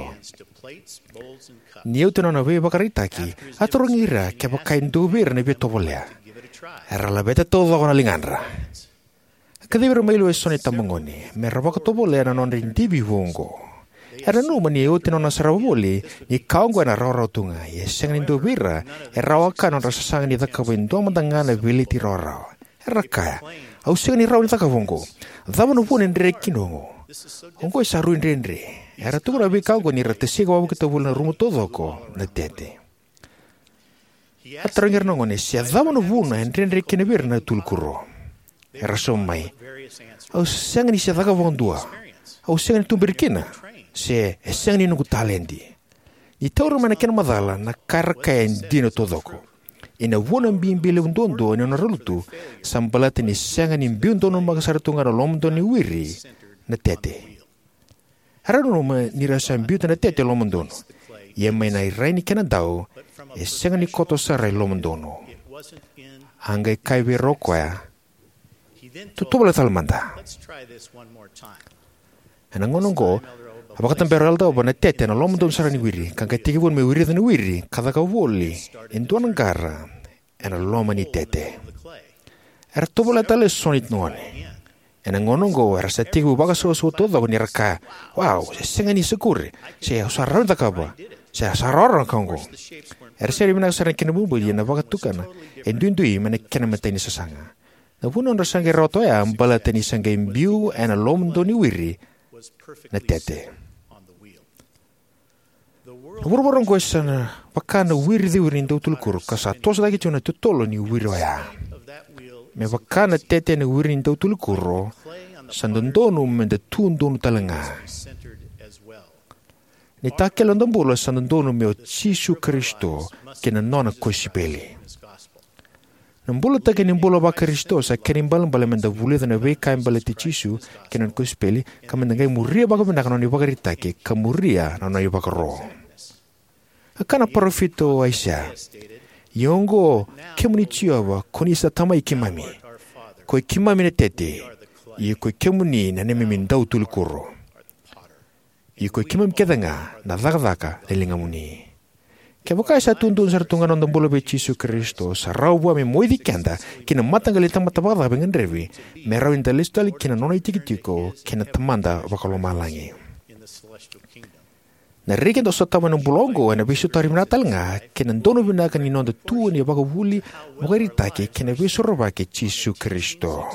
S10: Ni eu te nona we wakaritaki atorongira ke wakain dubir na be tovolea. Era la beta todo con linganra. Kadibir mailo eso ni tamangoni me rabaka tovolea na nona indibi wongo. Era numa ni eu te nona sarawoli ni kaungo na rau tunga ye sengan dubira e rawaka nona sasanga ni dakawin do mandangana veleti rau. Era kaya au sengan ni rau ni takawongo. Dava no pune ndre kinongo. Ongo isa ru ndre. Era tu rabi kaungo ni ratesiga wabu kita wula rumu todoko na tete. Atrangir nongone si dava no vuna ndre ndre kinebir na tulkuro. Era somai. Au sengan ni siadaka wondua. Au sengan ni tumbirkina. Se sengan ni nungu talendi. Ni tauru mana kena madala na karaka dino todoko. Ina wuna mbimbile undondo ni onarutu sambalate ni sengan ni mbiundono magasaratunga na lomdo ni wiri na tete. Harano ma ni rasa mbiuta na tete lomondono. Ia mai na irai ni kena dau e sengan ni koto sarai lomondono. Angai kaiwe rokoya tutubala talmanda. Anangonongo apakatan beral dau na tete na lomondono sarai ni wiri kangkai tiki wun me wiri na wiri kadaka woli entuan ngara ena loma ni tete. Era tubala tale sonit nuane. Ena ngonongo era setigu baga so so todo ni raka. Wow, senga ni sekure. Se usarra da kaba. Se sarora kongo. Era seri bina sara kena bubu na baga tukana. Endundui mena kena mateni sasanga. Na puno ndo sange roto ya mbala teni sange mbiu ena lomdo ni wiri na tete. Wurborong ko sana pakana wiri di wiri ndo tulkur kasa tos lagi tuna tutolo ni wiri ya. Me wakana tete ni wiri ndo tulkuro sandondonu mende tundonu talanga. Ni takelo ndombulo sandondonu meo Jesu Kristo kena nona koshibeli. Nambulo take ni mbulo ba Kristo sa kenimbalan bala menda vulida na weka imbala ti Jesu kena koshibeli kamenda ngai muria baka menda kanoni bakaritake kamuria na noi bakaro. Akana profito Aisha. Yongo kemuni chiwa konisa tamai kimami. Koi kimami ne tete. I koi kemuni na nemi mindau tulkuro. I koi kimam kedanga na dhakadhaka lelingamuni. Kebuka sa tundun sa tungan on dambolo be Jesu Kristo sa rawa me moidi kanda kina matanggalita matabada bengan revi merawin dalistali kina nona itikitiko kina tamanda bakalomalangi. Na reken do sotama ng bulongo na bisu tarim natal nga kinandono binakan ni nondo tuon ni bago wuli mugaritake kina bisu robake Jesu Kristo.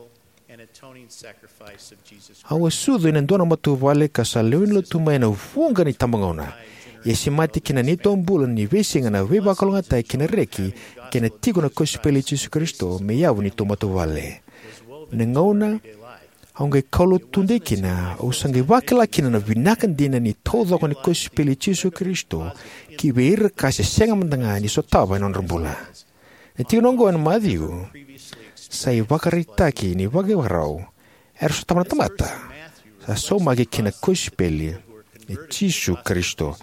S10: Awa sudo inandono matuvale kasalewin lo tumay na wunga ni tamangona. Yesimati kina nito ang bulan ni vesing na weba kalungatay kina reki kina tigo na kospeli Jesu Kristo meyaw nito matuvale. Nangauna Hongay kaulo tunde kina o sangai wakila kina na vinakan dina ni todo ko ni kospeli Jesu Kristo ki beir kasi senga mandanga ni sotaba non rambula. Niti nongo an Matthew sai wakaritaki ni wage warau er sotama tamata sa so magi kina kospeli ni Jesu Kristo.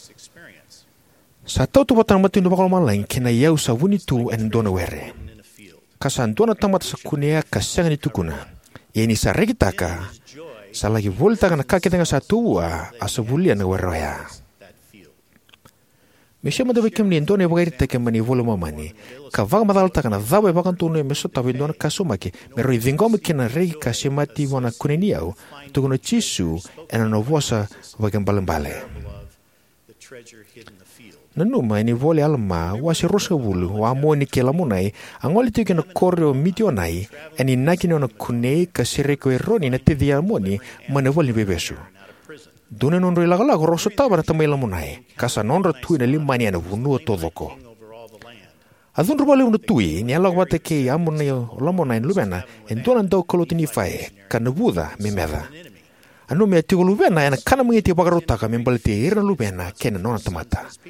S10: Sa tau tu batang matu no bakal malang kina yau sa wunitu en dona were. Kasan dona tamata sa kunea kasenga ni tukuna. Ini sa regitaka sa lagi volta kana kakita nga sa tuwa asa bulia na waraya. Mesya madawi kem ni ndo ne bagairita kem mani volo mamani. Kavaga madalta kana dhawe bakan tunu meso tabi ndo na kasumaki. Mero ivingom kina regi kasi mati wana kuneniau tukuno Jesu ena novosa wagen balembale. Nanuma ini vole alma wasi roska bulu wa mo ni kela munai angoli tu kena koreo mitionai eni nakini ona kune kasireko eroni na tedia moni mana vole bebesu dune non ro lagala ko roso tabara tamela munai kasa non ro tu na limani ana vunu todoko adun ro bale unu tui ni ala wate ke amuna yo lamona en lubena en dona ndo kolotini fae kana buda memeda anu me tigulu bena ena kana mungeti bagarota ka membalti irna lubena kena nona tamata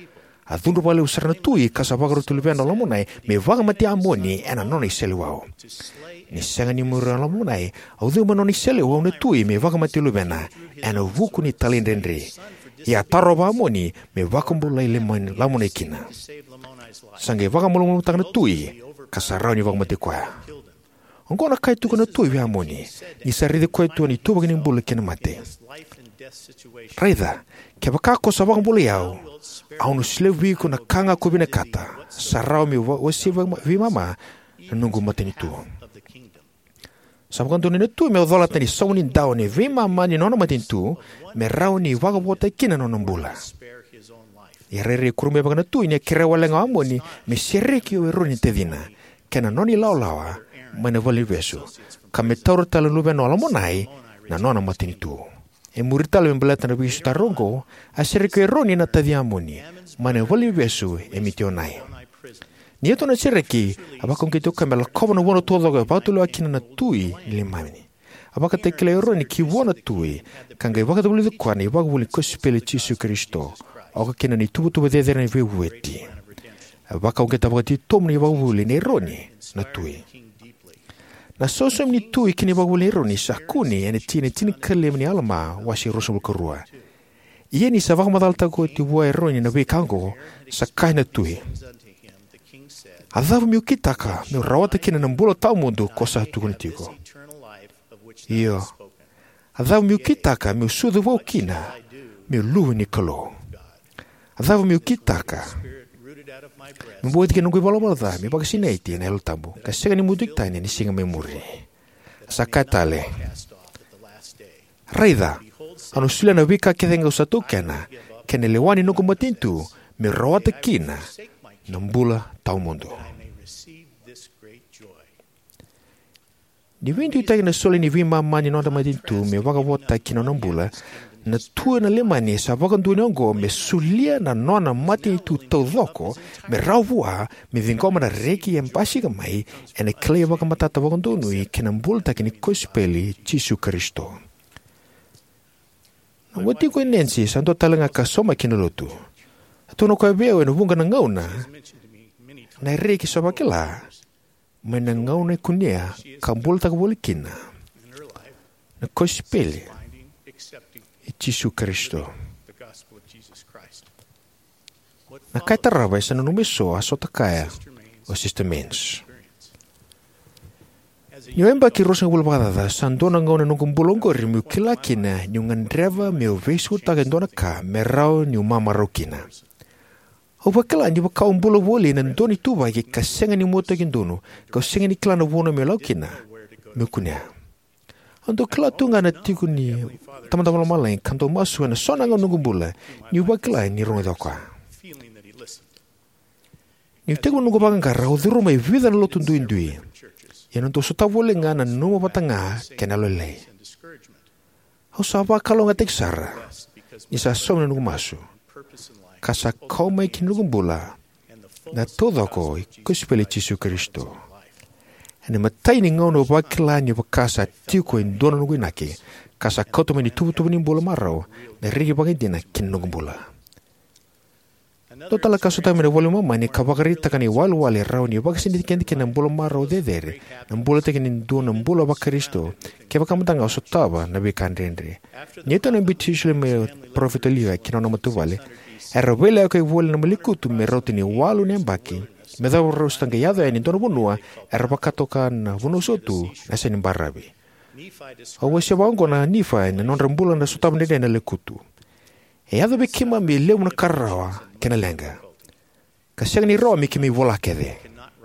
S10: Adhundu wale usara na tui kasa wakaru tulubena lamunai me waka mati amoni ena noni sele wao. Ni senga ni mura lamunai au dhiu manoni sele wao na tui me waka mati lubena ena wuku ni talindendri. Ia taro wa amoni me waka mbulai lamunai kina. Sange waka mulu mutang na tui kasa rau ni waka mati kwaya. Ongona kai tuku na tui wa amoni ni saridi kwaya tua ni tuwa kini mbulu kina mate. Raida, kia wakako sa waka mbulu yao au nusile ko na kanga ko bine kata sarau mi wasi vi mama nungu mateni tu sabakan tu ni tu me odola tani sauni dao ni vi mama ni nona mateni tu me rau ni waga wota kina nona mbula ya rere kurume bagana tu ni kira wala ngamo ni me sereki o eroni tedina kena noni lao lawa mane vali vesu kame tauro tala lube no lamonai na nona mateni tu e muritalo mbelata na bisu tarongo asereki eroni na tadiamoni mane vali vesu e mitionai nieto na sereki abakon ke toka mela kono wono todo ga batulo akina na tui ile mani abaka tekele eroni ki wona tui kanga baka tuli kwani baka vuli kospele Jesu Kristo oka kina ni tubu tubu dedere ni veweti abaka ongeta bakati tomni baka vuli ni eroni na tui na sosom ni tui kini baka vuli eroni sakuni ene tini tini kele mni alama wasi rosol korua Ie ni sa wakamadalta ko ti wua eroni na wekango sa kaina tui. Adhavu miu kitaka miu rawata kina na mbolo tau mundu ko sa tukuni tiko. Iyo. Adhavu miu kitaka miu sudhu wau kina miu luhu ni kalo. Adhavu miu kitaka Mbuat kina ngui bala bala dha mi baka sinaiti na elu tambu. Kasega ni mudik taine ni singa memuri. Sa katale. Raida. Anu sila na wika kethenga usatu kena, kene lewani nuku matintu, me rawata kina, nambula tau mundo. Ni windu itaki na sole ni wima mani nonda matintu, me waka wata kina nambula, na tua na lemani sa waka ndu niongo, me sulia na nona matintu tau dhoko, me rawua, me vingoma na reki empasi kamai, ene klea waka matata waka ndunui, kena mbula taki ni kospeli Jesu Kristo. Wati ko nensi santo talanga kasoma kinolotu. Atuno ko beo no bunga na ngauna. Na reki soba kila. Mena ngauna kunia kambul tak bolikina. Na kospeli. Jesu Kristo. Na kaita raba isa nanumiso asota kaya o sistemens. Nyuemba kirosa ngulbada sandona ngona nungkumbulongo rimu kilakina nyungan dreva meu vesu tagendona ka merau nyu mama rokina. Obakala nyu ka umbulo woli nan doni tuba ke kasenga ni moto kindono ka senga ni klana wona melokina mekunya. Ando kala tunga na tikuni tamandamala malai kanto masu na sona ngungumbula nyu bakala ni rondoka. Nyu tego nungubanga ngara udhuru mai vida na lotu nduindui. Yan untuk sutawole nga na numo patanga kenalole. Hausawa kalau ngatik sara, isa som na nugumasu. Kasa kau mai kinugumbula, na todo ko kuspeli Jesu Kristo. Ane matai ni ngono bakila nyo bakasa tiuko indona nuguinaki, kasa kau to meni tubu-tubu ni bola marau, na rigi bagidina kinugumbula. Total kaso tayo mena wali mama ni kabakarita kani walu wali rau ni baka sindi kendi kena mbolo marau dedere na mbolo teki ni do na mbolo baka Kristo ke baka matanga usotaba na bikan rendre nieto na bitishle me profeta liwa kina na matuvale era wele ko wole na malikutu me roti ni walu ne mbaki me da rostanga yado ni dono bunua era baka toka na vunosotu na seni barabi awase bango na nifa na non rambula na sotaba ne na lekutu e ado bekima me leu na karawa kena lenga. Kasang ni romi kimi vola kede.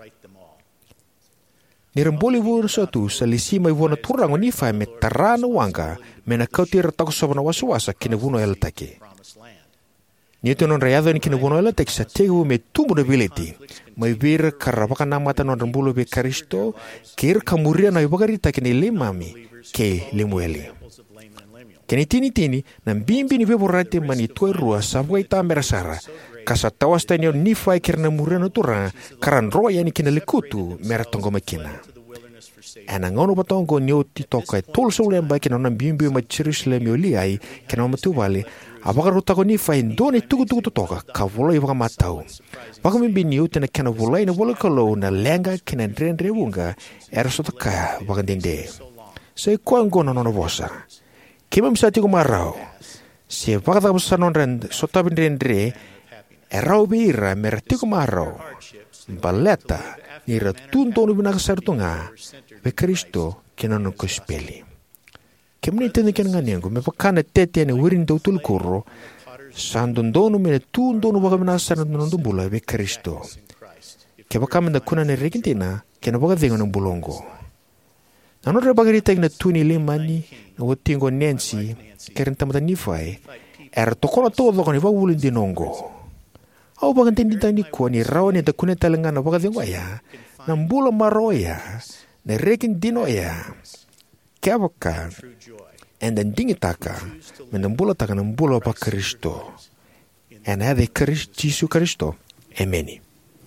S10: Ni remboli wur sotu sa lisi mai wona turang ni fa me tarana wanga me na kautir tako sobana waswasa kina vuno eltaki. Ni to non reado ni kina vuno eltaki sa tegu me tumbu na bileti. Mai vir karabaka na mata non rembolo be Kristo kir kamuria na ibagarita kini limami ke limueli. Kini tini-tini, nan bimbi ni beborate mani tuai rua sabwai ta merasara. Kasa tawas tanyo nifai kirna murena tura, karan roya ni kina likutu meratongo makina. Ana ngono patongo nyo titoka tol sole mba kina nan bimbi ma Jerusalem yoliai kina matubali, Abaka ruta ko ni fai ndone tugu tugu totoka ka vola i matau. Baka mimbi ni utena kena vola ina vola kalo na lenga kena ndrendre wunga era sotaka baka dende. So kwa ngono nono bosa. Kima misati ko marao. Se baka tabu sanon rend sota bindrendre erau bira merati ko marao. Baleta nira tuntonu binakasartunga be Kristo kena no kospeli. Kemni tene ken nganengo me pakana tete ne wirin do tulkuro sandondonu me tundonu baga binasar no bula be Kristo. Ke bakam da kuna ne regintina ken baga dengo no bulongo. Nano re bagari tek na tuni limani no wotingo nensi keren tamata nifai er tokola todo ko ni ba wulin dinongo. Au baga tendi tani ko ni rawani da kuna talangana baga dengo ya na mbula maroya ne regin dino ya. Kebaka en den dingetaka men den bula taka den bula pa Kristo en hade Kristo Jesu Kristo ameni.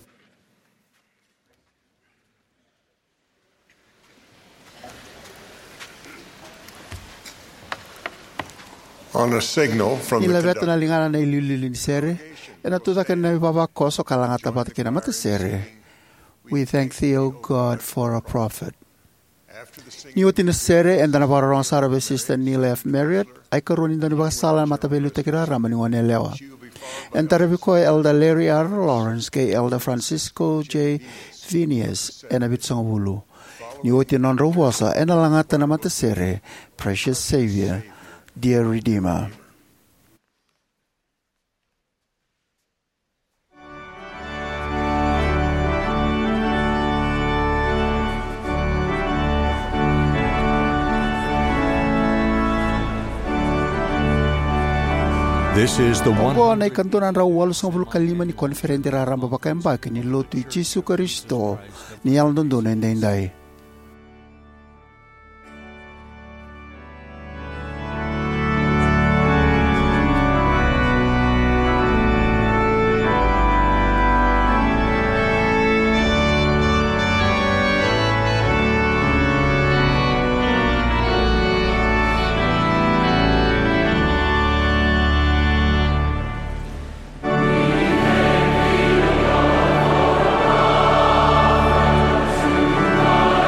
S3: On a signal from the
S2: Ilaveto na lingana na ilulilin sere ena tutaka na baba koso kalangata batakina mata sere. We thank thee, O God, for a prophet. Niutin sere and the Navarro Sarabe sister Neil F. Marriott, I caronin the Nivasala Matabelu Tekira Ramaniwane Lewa. And Tarabico Elder Larry R. Lawrence, gay Elder Francisco J. Vinius, and a bit Songwulu. Niutin on Robosa and Alangata Namatasere, precious Savior, dear Redeemer.
S1: This is the one.
S2: Ko na ikantunan raw walo sa bulu kalima ni konferente raramba bakamba kini lotu Jesu Kristo ni aldondo na inday.
S11: Lord.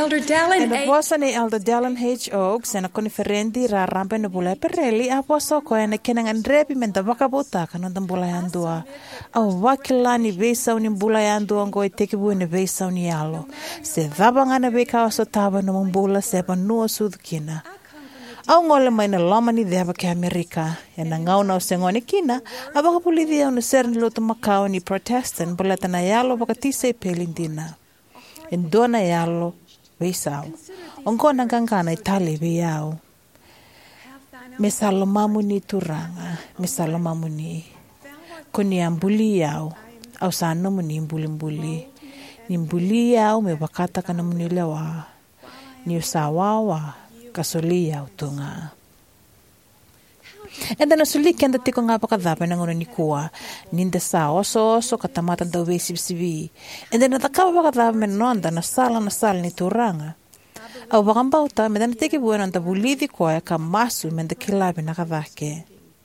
S4: Elder Dallin
S5: En
S4: A.
S5: vosa ni Elder Dallin H. Oaks en a konferendi ra rampe na bula pereli a vosa ko en kenang andrepi menta baka bota ka no bula yandua. Au wakila ni vesa uni bula yandua ngo e teke bu ni vesa uni alo. Se dhabanga na veka o so taba no mbula se pa nua sudkina. Au ngole mai na lama ni dheba ke Amerika. E na ngau na o sengoni kina, a baka pulidi au na ser ni loto makao ni protestant bula tana yalo baka tisa e pelindina. En dona yalo, veisau. Onko na gangana i tale veiau. Me salo mamu ni turanga, me salo mamu ni. Koni ambuli yau, au sano mu ni mbuli mbuli. Ni mbuli yau me wakata kana muni lewa. Ni usawawa. Kasoli au tunga. And then asuli kenda tiko nga pa kadhape na ngono ni kuwa. Ninde sa oso oso katamatan daw we sibsibi. And then natakawa pa kadhape menonda na sala na sala ni turanga. Au bakambauta me dan tiki buwan ang tabulidi ko ay kamasu menda kilabi na kadhake.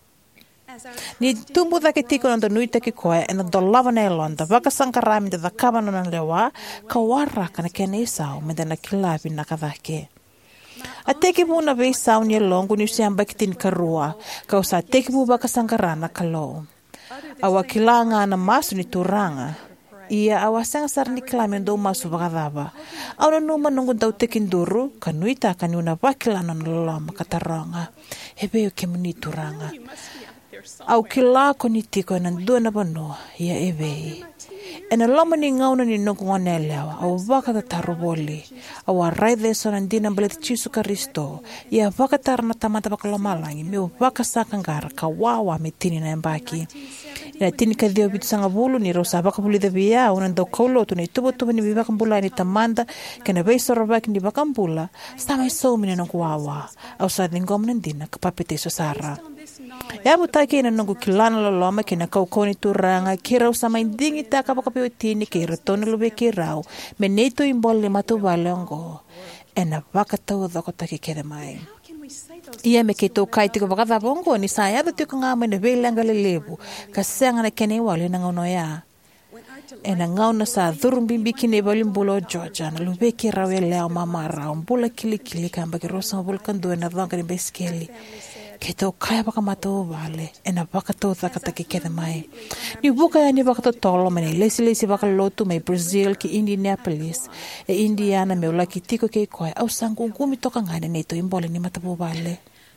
S5: Ni tumbu dake tiko nanda nuita ki koe e na dolava na elonda waka sankarami da dakaba na lewa kawara kana kena isao me dan kilabi na kadhake. A teki muna vei sau ni longo ni siamba kitin karua, kau sa teki mu baka sangkarana kalau. Awa kilanga na masu ni turanga, ia awa sangasar ni kilamendo masu baka daba. Awa numa nungun tau tekin duru, kanuita kanuna wakilana nalolama kataronga. Hebe yu kemu ni turanga. Au kilako ni tiko nandua na banoa, ia ebei. E na lama ni ngauna ni nungu ngone lewa, au waka ta taruboli, au a raidhe so nandina balete Chisu Karisto, ia waka tarana tamata baka lomalangi, me waka sakangara ka wawa me tini na mbaki. Ina tini ka dhio bitu sanga vulu ni rosa baka puli dhabia, unandau kaulo tu na itubo tuba ni bibaka mbula ni tamanda, kena beiso rabaki ni baka mbula, sama iso mine nungu wawa, au sa dhingom nandina kapapite so sara. Ya butaki na nungu kilana loloma kina kaukoni turanga kirau sama indingi taka baka piotini kira tonu lube kirau me neito imbole matu valongo ena baka tau dhoko taki kere mai. Ia me keito kai tiko baka dhabongo ni saya da tiko ngama na veilanga lelebu kasenga na kene wale na ngono ya. Ena ngauna sa dhurumbimbi kine balimbulo Georgia na lube kirau e leo mamara umbula kili kili kamba kirosa mbula kandu ena dhanga ni beskeli. Ke tau kaya baka mato vale, e na baka tau thakata ke kere mai. Ni buka ya ni baka tau tolo mene, lesi lesi baka lotu mai Brazil ki Indianapolis, e Indiana me ula ki tiko ke koe, au sangu ngumi toka ngane neito imbole ni matapu vale.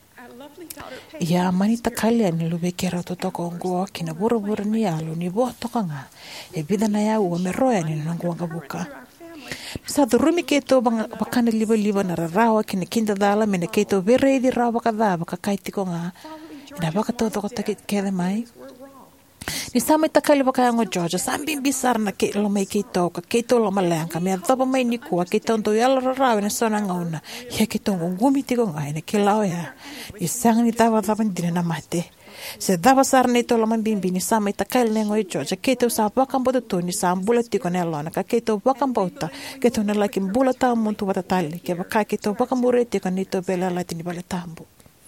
S5: Ia mani takalia ni lube kera to toko ngua, kina bura bura ni alu ni boa toka nga, e bida na ya ua me roya ni nangu wanga buka. Sa durumi keto bakana liba liba na rawa kina kinda dala mena keto vere di rawa kada baka kaiti ko nga ina baka todo ko taki kere mai ni sama takali baka ngo Georgia sambi bisar na ke lo mai keto ka keto lo malanga me topa mai ni ko keto ndo yala rawa na sona ngauna ya keto ngumi tiko nga ina kelao ya ni sang ni tawa tapan dina na mate. Se dava sarne to la mambimbi ni sama itakal nengo i Georgia keto sa bakam boto to ni sa ambula tiko ne lona ka keto bakam bota keto na laki mbula ta muntu wata tali ke baka keto bakam bure tiko ni to bela lati ni bala tambu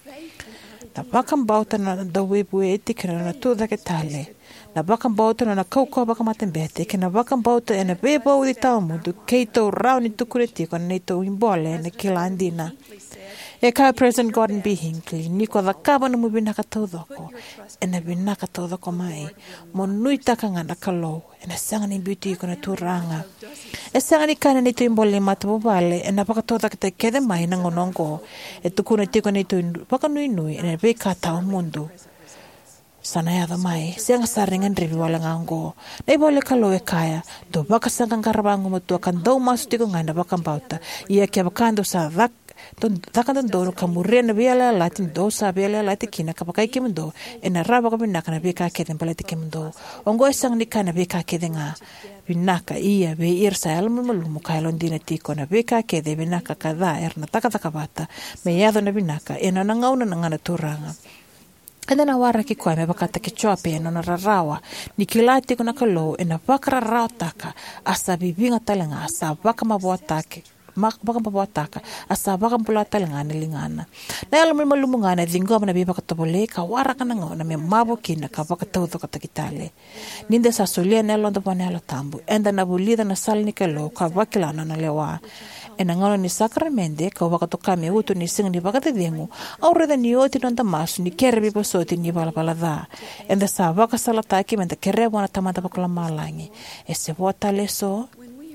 S5: na bakam bota na da webu etika na to da ke tale na bakam bota na kauko bakam atembete ke na bakam bota ena bebo di tamu du keto rauni tukure tiko ni to imbole na kilandina. E kai President Gordon B. Hinckley, niko da kaba na mubina kataudoko, e na bina kataudoko mai, mo nui taka ngana kalau, e na sanga ni beauty ko na turanga. E sanga ni kana nito imbole matapo vale, e na pakatauda kita kede mai na ngonongo, e tukuna tiko nito paka nui nui, e na beka tau mundu. Sana ya da mai, siang saringan rivi wala ngango, na ibole kalau e kaya, do baka sanga ngarabango matua kan dau masu tiko ngana baka mbauta, ia kia bakando sa dak, don takan don kamuria na biala latin do sa biala latin kina kapakai kimendo ena raba ka binaka na beka keden palati kimendo ongo isang ni kana beka kedenga binaka ia be irsa almu malumu kailon dina tiko na beka kede binaka kada erna taka taka bata me yado na binaka ena nangauna nangana turanga. Kada na wara ki koe me bakata ki chope no na rarawa ni kilati ko na kalo ena bakara rautaka asa bibinga talenga asa baka mabuatake mak baka pabotaka asa baka pula talangana lingana na alam mo lumungana dingo na biba ka tobole ka wara ka nang na me mabo kina ka baka tawto ka takitale ninde sa solia na londo panela tambu enda na bulida na salni kelo ka bakilana na lewa ena ngalo ni sakramente ka baka to kame utu ni sing ni baka te dengu aure da ni oti non tamas ni kere bibo soti ni bala bala da enda sa baka salata ki mente kere bona tamata bakla malangi ese vota leso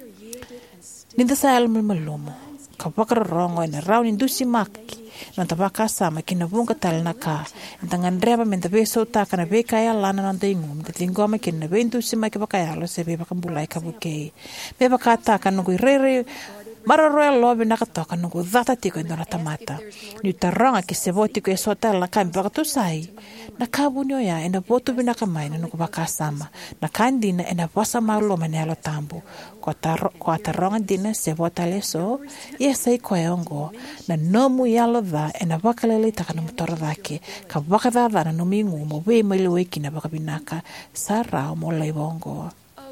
S5: ninda sa alam malumo ka baka rongo ena raun indusi maki non tabaka sama kina bunga tal na ka ntangan reba mente beso ta kana be kaya lana non tingu mente tingoma kina be indusi maki baka yalo se be baka bulai ka buke be baka ta kana go rere maroroa lobe nakatoka nuku dhata tiko indona tamata ni taranga ki se voti ko esota la kambi baka tu sai na kabunyo ya ena votu bina kamaina nuku baka sama na kandina ena vasa marlo manelo tambu kwa taro kwa taronga dina se vota leso ye sai ko yongo na nomu yalo dha ena baka lele taka na mutora dhake ka baka dha dha na nomingu mo we melewe kina baka binaka sara mo laibongo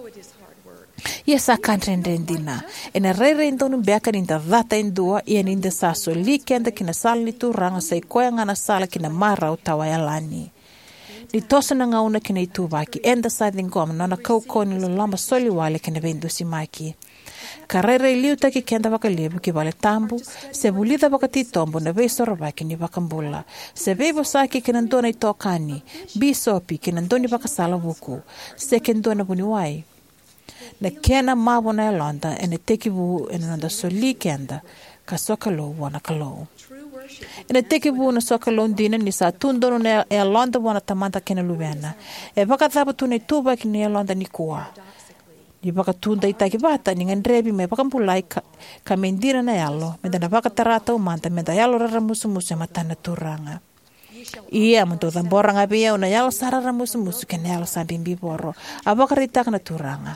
S5: Ia sa kantrende ndina. Ena rere indonu beaka ninda dhata indua ia ninda saso likenda kina sali tu ranga sai koya ngana sala kina mara utawa ya lani. Ni tosa na ngauna kina itu baki enda sa dhingoma nana kaukoni lo lamba soli wale kina bendu simaki. Karere iliu taki kenda baka lebu ki vale tambu, se bulida baka titombo na vesoro baki ni baka mbula. Se bebo saki kina ndona itokani, bisopi kina ndoni baka sala buku, se kendona buniwai. Na kena mawo na elonda ene tekibu ene nanda soli kenda ka sokalo wana kalo. Ene tekibu na sokalo ndina ni sa tundono na elonda wana tamanta kena luwena. E baka thapa tune tuba kini elonda ni kuwa. Ni baka tunda itaki bata ni ngandrebi me baka mpulai ka, ka mendira na yalo. Menda na baka tarata umanta menda yalo rara musu musu matana turanga. Ia mento tambora ngabia una yalo sarara musu musu kena yalo sambimbi boro. Abaka ritaka na turanga.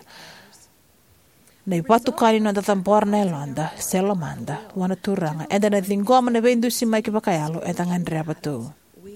S5: Nei watu kani no tambora na elonda, selamanda, wana turanga, enda na dhingoma na vendu si maiki bakayalo, enda ngandrea batu.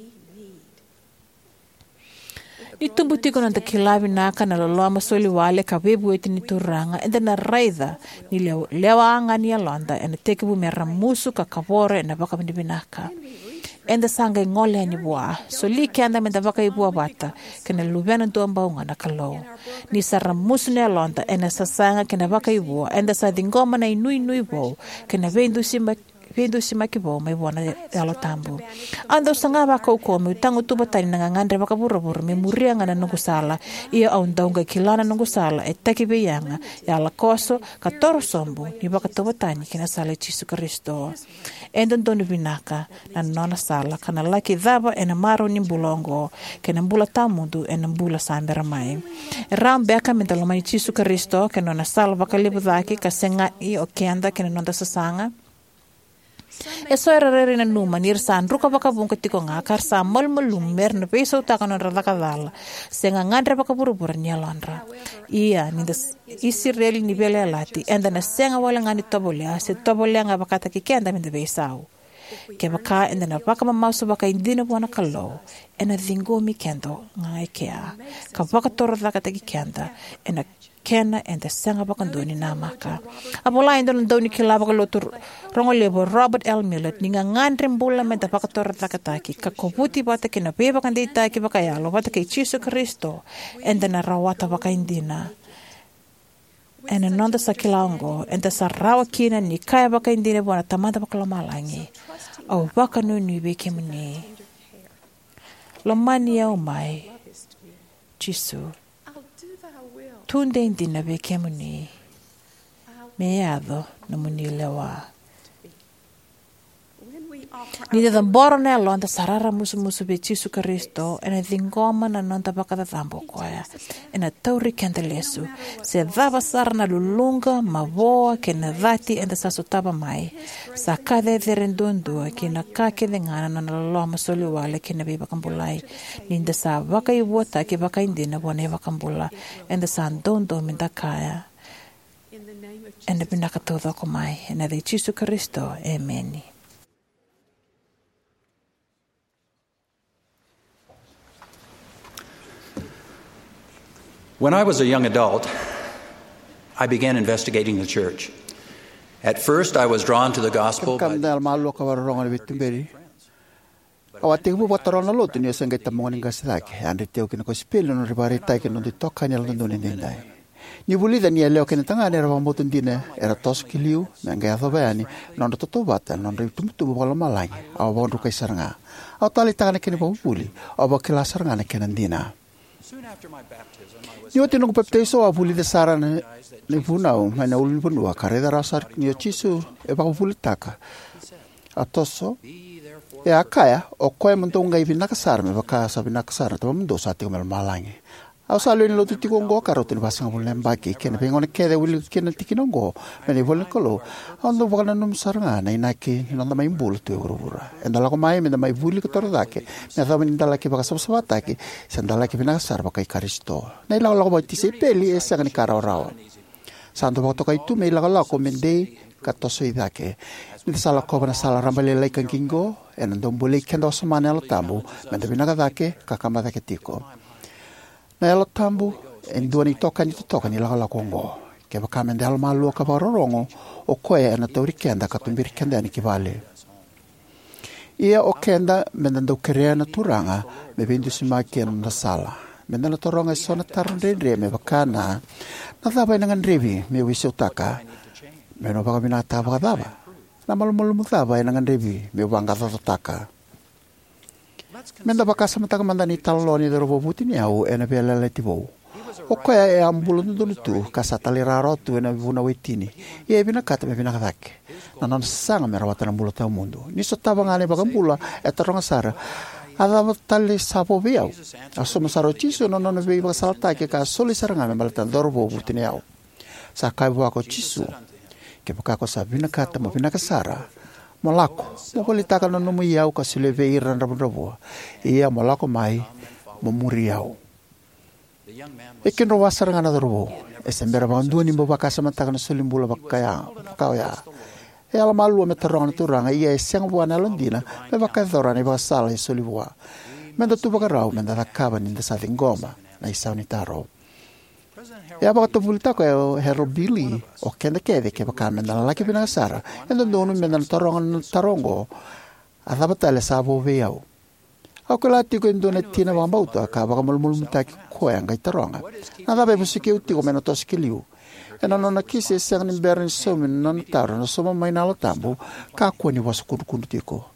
S5: Ni tumbutiko na takilavi naka na loloa masoli wale ka webu eti ni turanga, enda na raidha ni lewa anga ni elonda, enda tekibu mera musu ka kavore na baka mendibinaka. Enda sanga ngole ni bua so li kenda menda baka ibua bata kena lubena ndomba unga na kalau ni sara musne londa ena sasanga kena baka ibua enda sa dingoma na inui nui bo kena vendu sima vendu sima kibo mai bona alo tambu ando sanga baka uko me tangu tuba tani na ngandre baka buru buru me muria ngana nungu sala ia au ndonga kilana nungu sala e takibe yanga ya la koso ka toro sombu ni baka tuba tani kena sala Jesu Kristo enda ndonu binaka na nona sala kana laki dhaba ena maro ni mbulongo kena mbula tamundu ena mbula sambera mai ram beka mentaloma ni Jesu Kristo kena nona sala baka libu dhaki ka senga i o kenda kena nonda sasanga e so era rere na numa nir san ruka baka bunga tiko nga kar sa mal malum mer na peso ta kana rada kadala senga ngandre baka buru-buru ni alondra ia ni des Israel ni bele lati enda na senga wala ngani tobolea se tobolea nga baka ta kikenda mende besau ke baka enda na baka mamauso baka indina wana kalo ena dhingo mi kendo nga ekea ka baka toro baka ta kikenda ena kena enda senga baka ndoni na maka abola enda ndoni kila baka lotur rongo lebo Robert L. Millet ninga ngandre mbula menda baka tora takataki ka kobuti bata kena beba kan deitaki baka yalo bata kei Jesu Kristo enda na rawata baka indina ena nonda sa kilango enda sa rawa kina ni kaya baka indina buana tamanda baka lamalangi au baka nuni beke muni lomani ya umai Jesu tunde indina beke muni meado na muni lewa ni de tambora na londa sarara musu musu be Jesu Kristo ena dhingoma na nonda baka da thambo koya ena tauri kendelesu se dhava sara na lulunga maboa kena dhati enda sasotaba mai sa kade dherendundua kena kake dhengana na laloa masoli wale kena beba kambulai ninda sa baka iwota ke baka indina wane baka mbula enda sa ndondo minda kaya enda pinaka todo komai ena de Jesu Kristo amen.
S11: When I was a young adult, I began investigating the church.
S9: At first, I was drawn to the gospel by
S2: Kam dal malu ka warong ni bitumberi. Awati bu botoro na lotu ni senga tamonga ngasaki. Ande teo kina ko spelo no ribare tai kina di toka ni alando ni ndai. Ni bulida ni leo kina tanga ni rawa motu ndine era tos kiliu nanga ya bani non to bata non ritum tu wala malai. Aw bondu kai saranga. Aw tali tanga kina bu buli. Aw ba kila saranga na kina ndina. Ni wati nung baptizo a buli de sara ni punao mai na ulun punua kareda rasar ni chisu e ba buli taka. Atoso e akaya o koe munto ngai vinakasar me baka sa vinakasar to mundo sa te mel malangi. Au salo ni lotu tiko ngo karo te basanga buli mbaki ken pengon ke de uli ken tikino ngo me ni boli kolo. Ando baka num saranga na inaki no mai bul tu urura. Endala ko mai me mai buli ko tordake. Me sa min dala ke baka sa bataki sandala ke vinakasar baka Kristo. Na ila la ko ti se peli e sa ni karo rawa. Santo baka to kai tu me ila la ko mende katoso idake. Ni sala ko na sala rambale lai kan kingo en ando boli kendo samana lo tamu me de vinakadake kakamada ke tiko. Na ela tambu en duani toka ni toka ni la la kongo ke baka mende al malu ka barorongo o koe na tori kenda ka tumbir kenda ni kivale ia o kenda mendando kreana turanga me bindu sima ken na sala mendando toronga sona tarre me baka na na taba nangan revi me wiso taka me no baka binata baka daba na malumul mutaba nangan revi me banga taka Menda baka sama taka mandani taloni dero bobuti ni au ena bela letivo. O koya e ambulo ndulu tu kasa talira rotu ena vuna wetini. Ia bina kata me bina katake. Na non sanga merawata na mbulo tau mundo. Niso taba ngane baka mbula e taronga sara. Ada tali sapo biau. Aso masaro chiso no no be baka saltake ka soli saranga me balatan dero bobuti ni au. Sa kai buako chisu. Ke baka ko sa bina kata mo bina kasara. Malako, mo kolita ka no no iau ka sileve iran rabu ia malako mai mo muriau e ken ro wasar ngana robo e sembera bandu ni mo baka samanta ka no solimbula bakaya kaya e ala malu me terang turanga ia e seng buana londina me baka dorane ba sala e solibua menda tu baka rau menda kaba ni sa ngoma na isauni taro Ya baka to bulta ko hero Billy o kende kede ke baka menda laki bina sara endo donu menda tarongo tarongo ataba tale sabo veau akula tiko indone tina bambauta ka baka mulmul mutaki ko anga taronga nada be busike uti ko meno toskiliu eno nona kise sang ni berin so min non taro no so mai na tambu ka ko ni was kurkun tiko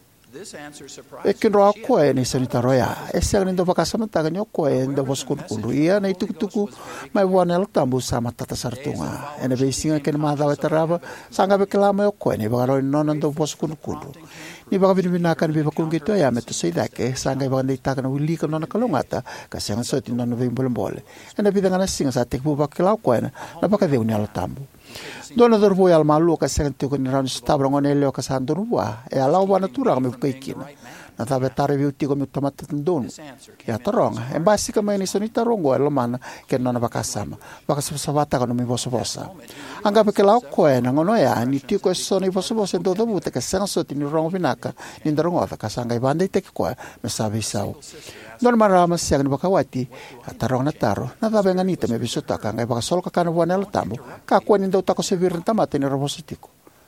S2: e ken ro ko e ni sanita roya e sang ni do baka samanta ganyo ko e ndo was kurkun ia na itukutuku mai buana el tambu sama tata sartunga ene be singa ken ma da taraba sanga be klama ko ni baka ro non ndo was kurkun ni baka bin binakan be bakung gitu ya meto seida ke sanga baka ni takana uli ko non kalongata ka sanga so tin non be bolembole ene be dangana singa sa tek bu baka ko ene na baka de unel tambu Dona dorvo al malu ka sento con ran stabro ngone leo ka sandoru wa e ala wa natura me kaikina na tabe tare viuti come tomata don ya taronga e basicamente sono tarongo e lo man che non baka sama baka savata con mi vosso vossa anga perché la ko e ngono ya ni ti ko sono i vosso vosso do dovuta che senso ti rongo vinaka ni darongo ka sanga i bande te ko me sabe sau Don marama siang ni baka wati tarong na taro na tabe nganita me bisuta ka ngai baka sol ka kana buana tambo ka ko ni do ta ko sevir tamate ni robositiko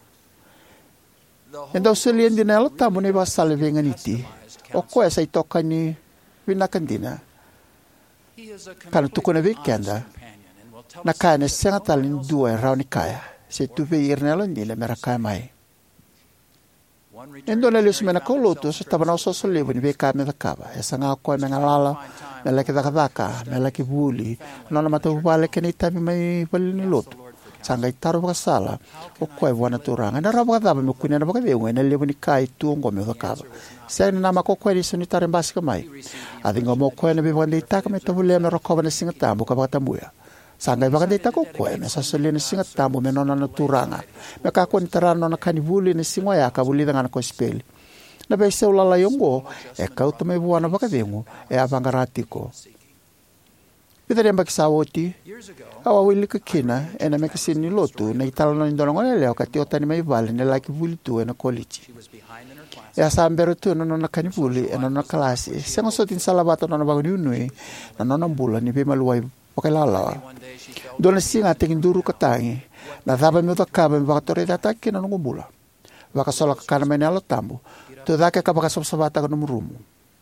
S2: Endo selien din el tambo ni basal venganiti o ko sai toka ni vinakandina kana tukuna weekenda na kana sengatalin dua rauni kaya se tu ve irnelo ni le meraka mai Endo le sumena koloto se tabana so solevo ni be ka me kaba esa nga ko me ngalala me la ke dakadaka me la ke buli non ma to vale ke ni tabi mai bal ni loto sanga itaro baka sala o ko e buana turanga na raba da me kunena baka ve ngene levo ni kai tu ngo me kaba se na ma ko ko ni sunitare basika mai adingo mo ko ne be wande taka me to vule me rokoba ne singa tambo ka baka tambuya Sanga baka dita ko ko me sa soli ni singa tambo me nona na turanga me ka ko entrano na kanibuli ni singa ya ka buli dengan ko speli na be se ulala yongo e ka uto me buana baka vengo e avangarati ko Pita remba ki sawoti awa wili ka kina e na me ka sini lotu na italo na indongo na leo ka tiota ni mai vale ne laki buli tu e na college e asambero tu no na kanibuli e no na klase sengo sotin salabato no na bagu ni na no na bula ni be maluai Pakalala. Dona singa tingin duru katangi. Na dhaba mi utakaba mi wakatore dataki na nungubula. Wakasola kakana mene alo tambu. Tu dhake kapakasabsabata ka numurumu.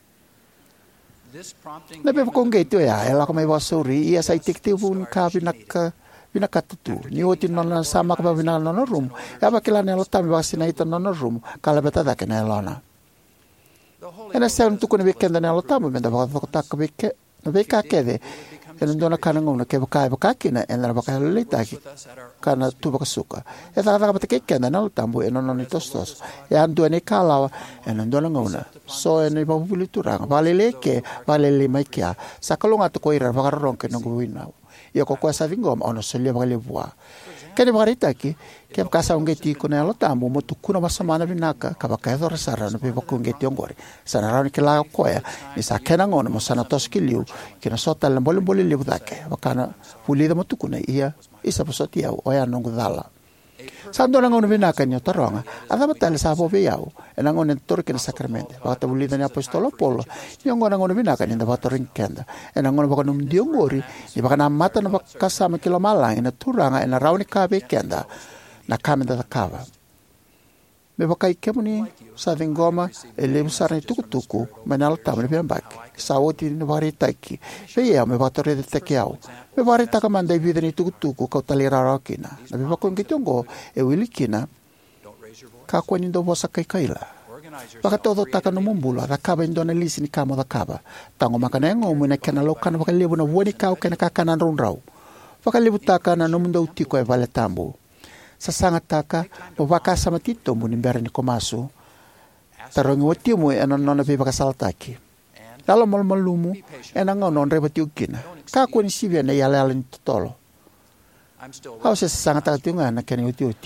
S2: Nabe pakongeti ya, ela kama iwa suri, ia sa itikti pun ka binaka binakatutu. Ni oti nona sama ka binaka nona room. Ya bakila ne alo tambu wakasina ito nona room. Kala beta dhake na elona. Ena sa untuku na wikenda ne alo tambu, menda wakataka wike, na wika kede. Ena ndona kana ngona ke baka baka kina ena baka lita ki kana tu baka suka e ta ta ke kena na tambu ena no tostos e andu ene kala ena ndona ngona so ene ba buli turang vale leke vale le mai kia sakalonga to koira baka ronke no guina yo ko kwa sa vingoma ono selia baka le bua kene baka rita ki ke baka sa ungeti ko na lo tambu mo tukuna basamana binaka ka baka do resara no pe baka ungeti ongore sana rani ke la koya ni sa kena ngona mo sana toskiliu kina sota le bole bole le budake bakana pulida mo tukuna ia isa posoti au oya nongo dala sando ngona binaka ni toronga ada batale sa bo yau ena ngona torke na sacramente baka pulida ni apostolo polo ni ngona ngona binaka ni da batorin kenda ena ngona baka num diongori ni baka na mata na baka sama kilo malang ena turanga ena rauni ka be kenda na kamenda da kava me baka ikemuni sa vingoma ele musara ni tukutuku manal tamre bembak saoti ni varita ki fe ya me batore de tekiao me varita ka manda vida ni tukutuku ka talira rakina na be bako ngitongo e wilikina ka kwani ndo bosa kai kaila baka todo taka no mumbula da kaba indona lisi ni kama da kaba tango makana ngo mu na kana lokana baka lebu na woni ka kana ka kana ronrau baka lebu taka na no mundo utiko e vale tambo sa sangat taka baka sama tito mu nimbere ni komasu tarongi wati mu ena nona pe baka saltaki lalo mal malumu ena ngo non rebati ukina ka ko ni sibia na yala yala tolo how se sangat taka tinga na keni uti uti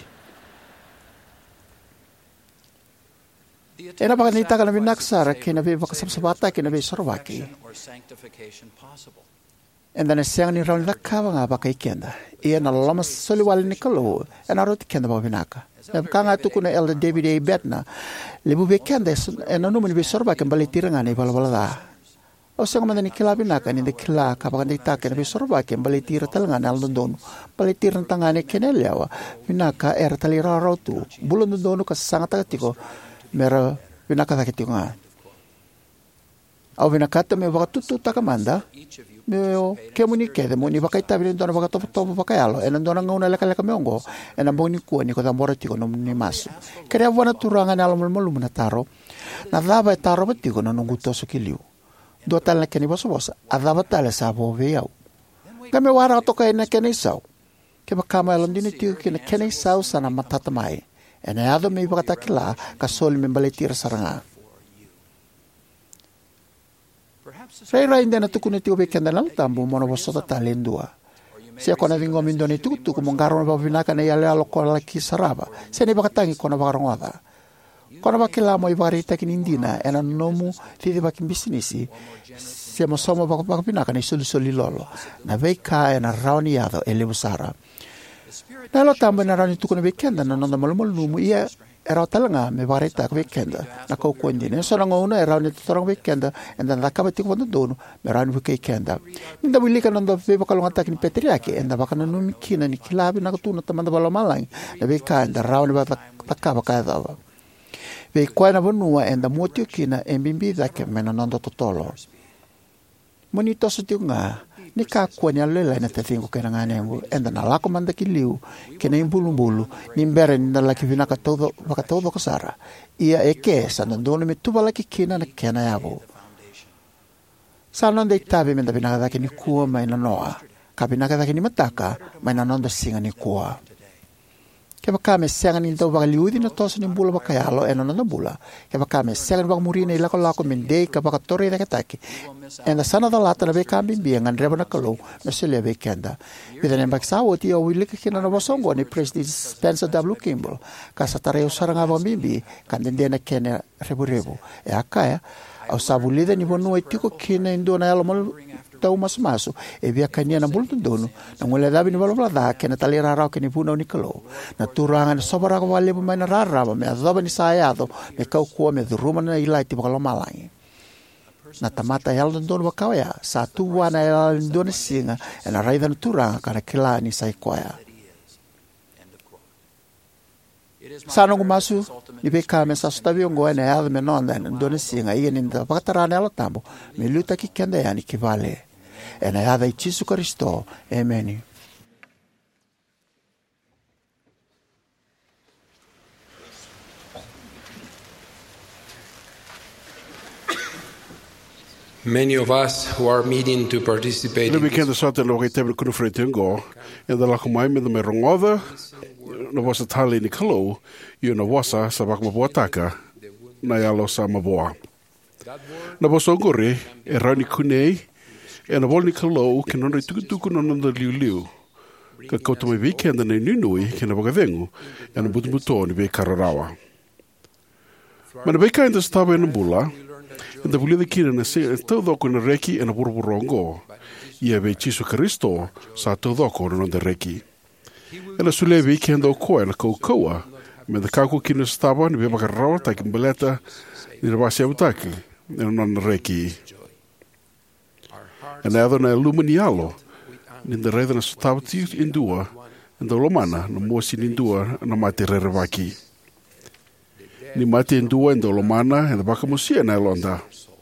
S2: ena baka ni taka na binaksara kena pe baka sabsabata kena pe sorwaki and then siang ni raun la kava nga baka ikenda ia na lama soliwal ni kalo ena roti kenda ba binaka e kanga tu kuna elder David A. Betna lebu be kenda ena no meni be sorba kan bali tiranga ni bala bala da o senga mandani kila binaka ni de kila ka baka ni taka ni be sorba kan bali tira talanga na london bali tira tangane keneliawa binaka era talira rotu bulon dono ka sanga takatiko mera binaka takatiko nga au binaka ta me baka tutu takamanda meu que muni que de muni baka itabi ndona baka topo topo baka yalo ena ndona ngona leka leka meongo ena boni ku ni ko da morati ko no ni masu kere wana turanga na almo mulu na taro na daba taro bati ko no nguto so kiliu do tal na keni boso bosa adaba tal sa bo veo kame wara to ka ena keni sau ke baka ma londini ti ke na keni sau sana matata mai ena ado me baka takila ka sol me baletir saranga Rai rai ndena tukune tio be kenda nal tambu mono bosota talendua. Sia kona vingo mindoni tuku tuku mongaro na babinaka na yale alo kola ki saraba. Sia ne bakatangi kona bakarongwada. Kona bakila mo ibarita kinindina ena nomu tidi bakin bisinisi. Sia mo somo bakapinaka na isuli soli lolo. Na veika ena rauni yado ele busara. Na lo tambu na rauni tukune be kenda na nonda malumol numu ia era talanga me vareta ka weekend na ko kondi ne so ngona era ne torang weekend and then lakaba ti ko dono me ran weekend ninda bilika nando be bakalonga takni petriake and baka no mikina ni kilabi na tuna tamanda balo malang na weekend round ba takaba ka da be kwana bonua and motio kina embimbi da ke mena nando totolo monito so tinga ni ka kwanya lela na tefingo kena ngane ngu enda na lako manda kiliu kena imbulu-mbulu ni mbere ni nalaki vina ka todo baka todo ko sara ia eke sa nandone me tuba laki kina na kena yabo sa nanda itabi menda binaka dake ni kuwa mai na noa ka binaka dake ni mataka mai na nanda singa ni kuwa ke baka me senga ni do baka liudi na toso ni mbula baka yalo ena nanda bula ke baka me senga ni baka murina ilako lako mendei ka baka tori dake taki enda sana da lata na be kambi biangan reba na kalo na sele be kenda bidan bak sa woti o wilika kina na bosongo ni president Spencer W. Kimball ka sa tareo saranga ba mimbi kan dende na kene rebu rebu e akaya au sabulida ni bonu etiko kina indo na yalo mal tau mas masu e via kania na bulto dono na ngole dabi ni balo blada kena talira rao keni puna ni kalo na turanga na sobara ko wale mai na rara me azoba ni sayado me kau ko me ruma na ilai ti bakalo malangi na tamata e ala ndonu wakawea sa tu wana e ala ndonu singa e na raida na turanga kana kila ni sai koea. Sanongu masu i pe ka me sa stavi ongo e na ala me nonda e na ndonu singa i e ninda wakatarane ala tambo me luta ki kenda yani ki vale e na yada i Jesu Kristo. Amen.
S11: Many of us who are meeting to participate
S6: Le
S11: in
S6: weekend sa te lo ke te ku frente ngo e da la kumai me me rongoda no wasa tali ni kalo you no wasa sa bak mo botaka na ya lo sa maboa na boso ngore e rani kunei e na volni kalo ke no tu tu ku no no liu liu ka ko to me weekend na ni nui ke na boga vengu e na butu buto ni be kararawa mana be ka inda staba na bula e da bulia de kira na se tau doko na reki e na buruburongo ia be Jesu Kristo sa tau doko na de reki e na sule weekend o koe na koukoua me da kako kina staba ni be baka rawa ta kimbaleta ni ra basi autaki e na na reki e na adho na luminialo ni da reida na staba ti indua e da lomana na mosi ni indua na mate rerevaki ni mate indua e da lomana e da baka mosia na elonda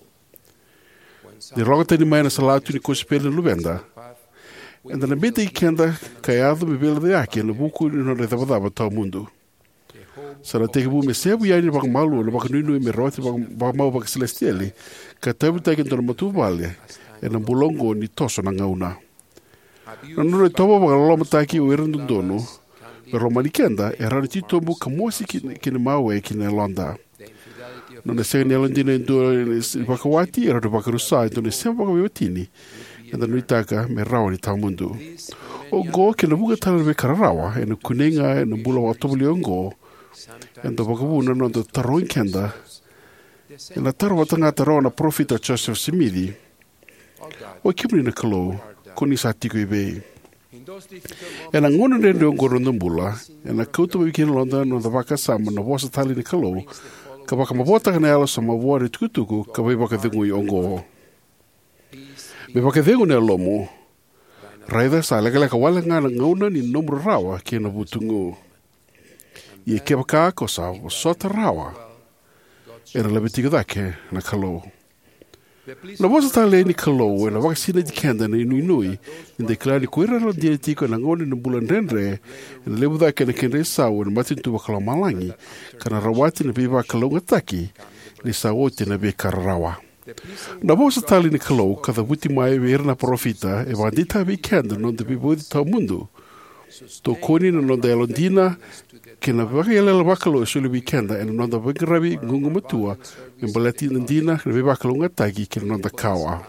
S6: ni roga tani mai na salatu ni kospele luvenda e da na bete i kenda kai adho me vela de aki na buku ni no reza vadava tau mundu sa na teke bu me sebu iai ni baka malu na baka nuinu i me rote baka mau baka celestiali ka tabu taike ntona matu vale e na bulongo ni toso na ngauna na nure toba baka loma taki o erandundono me romani kenda e rani titombu ka mosi kine mawe kine londa no ne sega ni alandina indua i baka wati e rado baka rusa ito ne sema baka wiwatini e da nui taka me rawa ni tau mundu o go ke na buka tala me kararawa e na kunenga e na bula watobuli o ngo e na baka wuna no da taroin kenda e na taro watanga taroa na profita Joseph Simithi o kimri na kalo koni sa tiko i bei e na ngona rende o ngoro ndambula e na kauta wikina londa no da baka sama na wasa tali na kalo ka baka mabota kana ala sa mawari tukutuku ka bai baka dhengu i ongo me baka dhengu na lomo raida sa lega leka wala nga na ngauna ni nomro rawa ki na butungu i e ke baka ako sa o sota rawa e na labitiga dake na kalo na wasa tali ni kalo e na waka sina di kenda na inui nui in de klari kuira ro dia tiko na ngoni na bulan renre e na lebu dake na kende sa o na matin tuwa kala malangi kana rawati na biba kalo ngataki ni sa wote na be kararawa na wasa tali ni kalo kada wuti mai vera na profita e bandita be kenda non de bibo di tau mundu to koni na non de alondina ke na waka yale la wakalo e sulu weekenda e na non da wangarabi ngungu matua e mbalati nandina na biba kalo ngataki ke na non da kawa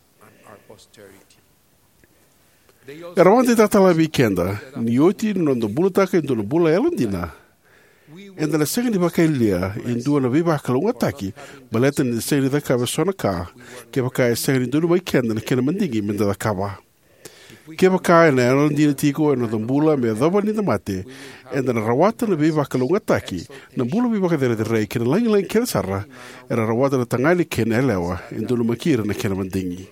S6: e rawante tata la weekenda ni oti non da bula taka e no bula alondina e na sega ni baka ilia e ndua na biba kalo ngataki baleta ni sega ni da kawa sona ka ke baka e sega ni dunu weekenda na kena mandingi menda da kawa ke baka e na alondina tiko e no da bula me dhaba ni da mate e na rawata na biba kalo ngataki na bula biba ka dere de rei kena langi langi kena sarra e na rawata na tangani kena elewa e dunu makira na kena mandingi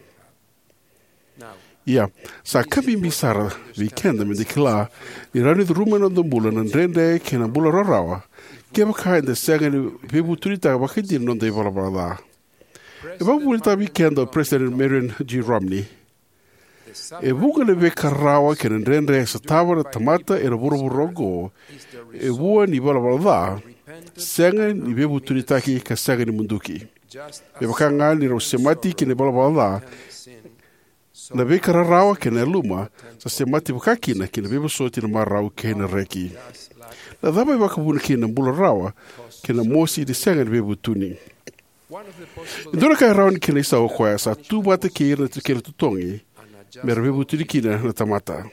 S6: ia sa kabi misara weekend me de kla ni rani de ruma no de bula na rende ke na bula rawa ke ba ka de sega ni bibu turita ba ke din no de bala bala e ba bulta weekend o President Marion G. Romney e buka le be karawa ke na rende sa tawara tamata e buru burongo e bua ni bala bala sega ni bibu turita ki ka sega ni munduki e ba ka ngali ro semati ke ne bala bala na be kararawa ke na luma sa se mati bukakina ke na bebo soti na marau ke na reki na dhaba iwa kabuna ke na mbula rawa ke na mosi di senga na bebo tuni indora ka rawa ni ke na isa o kwaya sa tu bata ke ira ke na tutongi me ra bebo tuni kina na tamata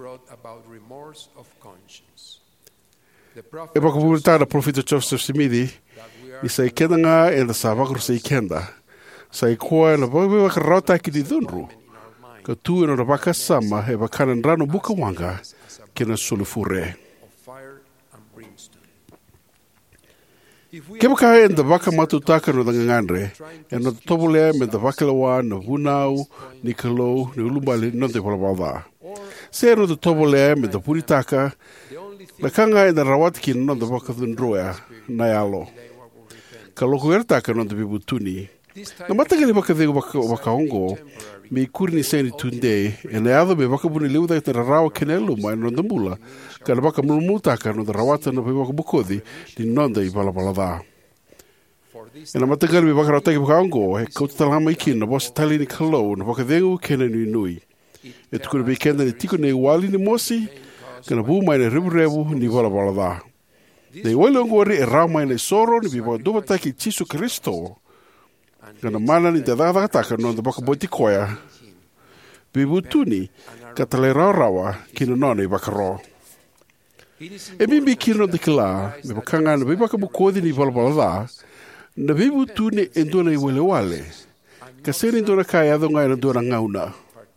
S6: e baka bubulita na profita Joseph Simithi i sa ikenda nga e na sa wakuru sa ikenda sa ikoa na baka baka rauta ki di dhunru ka tu ino na baka sama e baka na rano buka wanga ke na sulufure. Ke baka e nda waka matutaka no danga ngandre, e no tobole me da wakalawa no vunau, ni kalou, ni ulumbali no te palawada. Se no te tobole me da puritaka, na kanga e da rawatiki no da waka thundroa, na alo. Ka loko ertaka no te bibutuni. Na matagali waka thegu waka ongo, me kuri ni seni tunde, e na ado me waka buni liuda e te rawa kenelu mai no da mula, ka na waka mulumutaka no da rawata no pe waka bukodi, ni nonda i balawada. E na matagari me waka rautaki waka ongo, he kautalama iki na bosi tali ni kalou, na waka thengu kene nui nui. E tukuna me kenda ni tiko nei wali ni mosi, ka na buu mai na rebu rebu ni balawada. Nei wale ongo ori e rao mai na soro, ni biwa dumataki Jisu Kristo, ka na mana ni te dhakataka no da waka boiti koia, bibu tuni, ka tale rao rawa, ki na nona i waka ro. E mimi kino de kila, me wakanga na biwa ka bukodi ni balawada, na bibu tuni e ndona i wale wale, ka seri ndona kai adho ngai na ndona ngauna.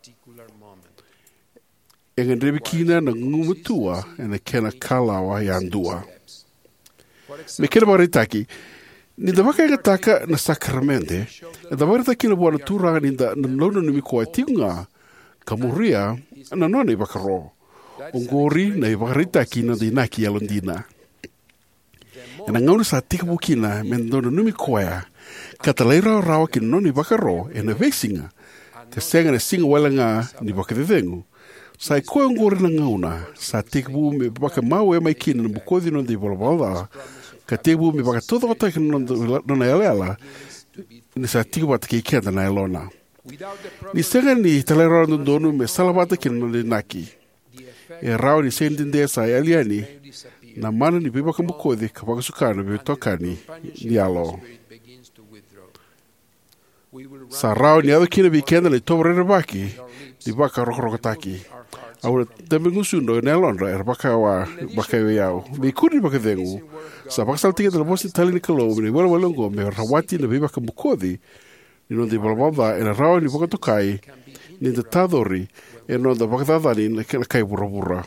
S6: E ngan rebi kina na ngumutua e na kena kalawa i andua. Me kena maritaki, ni da waka inga taka na sakramente, e da maritaki na buana turanga ni da na launa numi koa tiunga, ka muria na nona i wakaro. Ongori na i wakaritaki na di naki alondina. E na ngauna sa tika bukina me ndona numi koea, ka talaira rawa ki noni wakaro e na vesinga, ka senga na singa walanga ni wakadethengu. Sa i koe ngore na ngauna, sa tekibu me waka mau e mai kina na bukodi no di walawala, ka tekibu me waka todo wata ki nona eleala, ni sa tiku wata ki kenda na elona. Ni senga ni talaira ndonu me salawata ki nona naki. E rao ni sendinde sa eliani, na mana ni biba kambukodi ka waka sukana biba tokani ni alo. Sa rao ni ado kina bi kenda le tobrere baki, di waka rokorokotaki. Aura tambe ngusundo ne alondra era baka wa baka yao. Me kuri baka dengu. Sa baka saltika de la bosi tali ni kalou me wala wala ngo me rawati na biba kambukodi. Ni no de balwada era rawa ni baka tokai ni de tadori e no da baka tadani na kai burabura.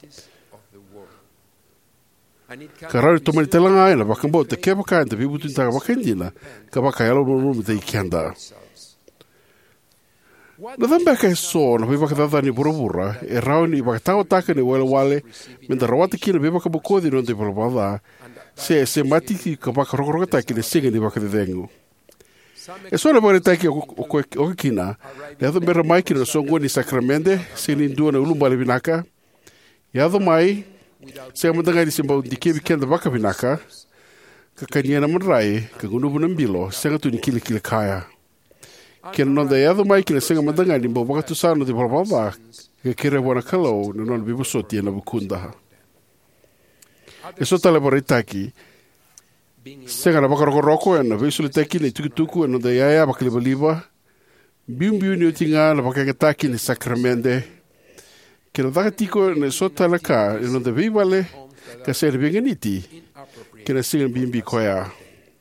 S6: Karari tomani telanga ina baka mbo te ke baka ente bibu tunta baka indina ka baka yalo no me te ikianda. Na dhambe ka so na biba ka dadani burabura e rao ni baka tau taka ni wale wale me da rawati ki na biba ka bukodi no te balwada se se mati ki ka baka rokorokota ki le singa ni baka de dengu. E so na baka taki o kina le ado mera mai ki na songo ni sakramente se ni ndua na ulumbale binaka e ado mai se amadanga ni simba di kebi kenda baka binaka ka kanyena manrai ka gunubu na mbilo se ngatu ni kili kili kaya. Kena nonda e ado mai kina senga madanga ni mbo baka tusano di balwada ka kere wana kalou na nona bibu soti na bukundaha. E so tale baritaki senga na baka rokoroko e na veisuli teki ni tukutuku e nonda yaya baka liba liba biu biu ni utinga na baka kataki ni sakramente kena daka tiko na so tale ka e nonda veivale ka sere benganiti kena singa bimbi koea.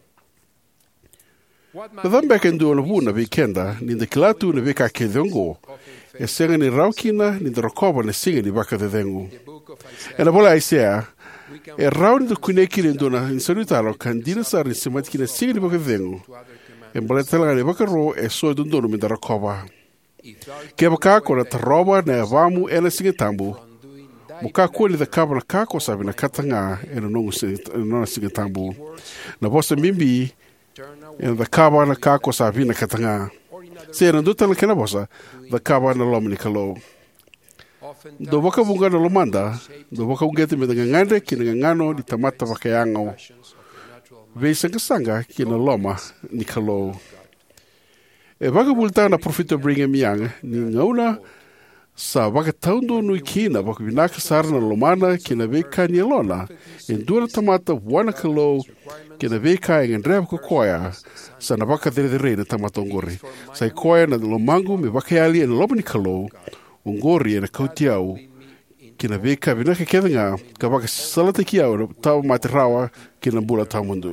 S6: Na dhambe ka ndu ona vuna vikenda ni nda kilatu na vika ke dhongo e senga ni raukina ni nda rokoba na singa ni baka dhengu. E na bola aisea e rau ni nda kuneki ni ndona insalutaro kan dina sar ni simatiki na singa ni baka dhengu. E mbale talanga ni baka ro e soe dundono mi nda rokoba. Ke baka ko na taroba na vamu e na singa tambu. Muka kua ni da kaba na kako sabi na katanga e na nonga singa tambu. Na bosa mimbi e da kaba na kako sa vina katanga. Se na duta na kena bosa, da kaba na lomini kalou. Do waka bunga na lomanda, do waka ungete me da ngangande ki na ngangano ni tamata wakayango. Vei sanga sanga ki na loma ni kalou. E waka bulta na profito Brigham Young ni ngauna sa waka taundo nui kina waka vinaka sara na lomana ki na vei ka ni lona. E ndura tamata wana kalou ke na veka e ngan rewa ko koia sa na waka dere dere na tamata ongori. Sa i koia na lomangu me waka ali e na lomani kalou ongori e na kautiau ke na veka vinaka kedanga ka waka salata ki au na tau mate rawa ke na bula tau mundu.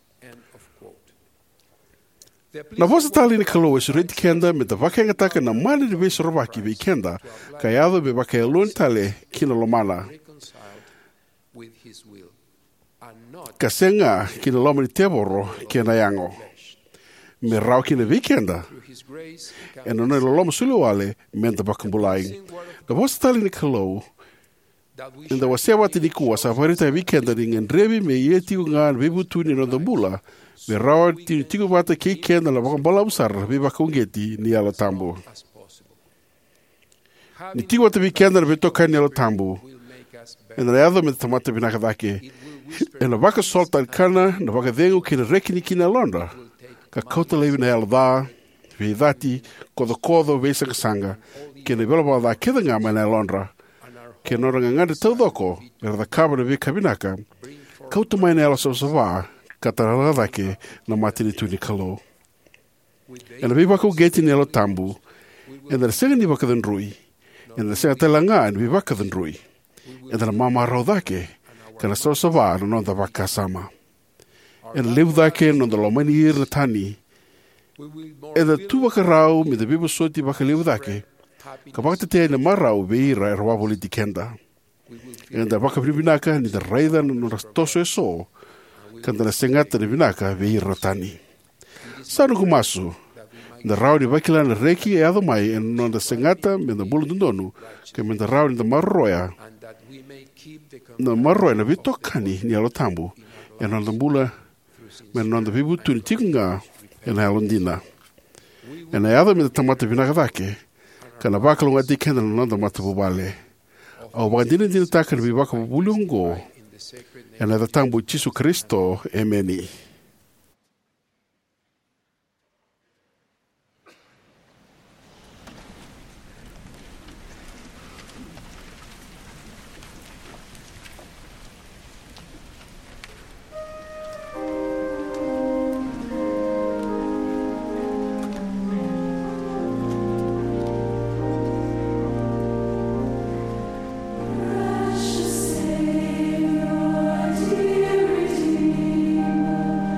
S6: Na vosa tali ni kalou e sureti kenda me ta waka inga taka na mani ni vesa rawaki vei kenda ka iado me waka e lon tale ki na lomana. Kasenga kina loma ni tevoro kina yango. Me rau kina vikenda. E no nei loma suluale menta bakambulaing. Da was tali ni kalau. Inda wasewa tini kuwa sa varita vikenda ni ngendrevi me yeti unga vibu tuni no dambula. Me rau tini tiku bata ki kenda la bakambula usar viva kungeti ni ala tambo. Ni tiku bata vikenda na vitoka ni ala tambo. E na reado me tamata vinaka dake. E na waka solta kana na waka dengu kina rekini kina londa. Ka kauta levi na ala dha. Vi dhati kodo kodo vesanga sanga. Kina vela wa dha kida ngama na londra. Ke noranga ngande taudoko, era da kabana vi kabinaka, kauta mai na ala sa sava, katarala dake na matini tuni kalo. E na vi waka ugeti ni ala tambu, e na senga ni waka dan rui, e na senga talanga ni vi waka dan rui, e na mama rau dake, ka na sa sava na nonda waka sama. E na liu dake nonda lomani ir na tani, e na tu waka rau mi da bibu soti waka liu dake, ka wakata te na marau veira e rawawoli di kenda. E nda waka vinaka ni da raida no rastoso e so, kanda na sengata ni vinaka veira tani. Sanu kumasu, nda rau ni wakila na reki e ado mai e no nda sengata me na bulu dundonu, ke me nda rau ni da marroya, na marroya na vitokani ni alo tambu, e no nda bula, me no nda vibu tuni tikunga e na alondina. E na ado me da tamata vinaka dake, kana bakalunga di kenda na nanda matapu wale. Au wakandina dina taka na bibaka wabulungo. E na da tambu Jisu Kristo, emeni.
S12: Savior, dear Redeemer.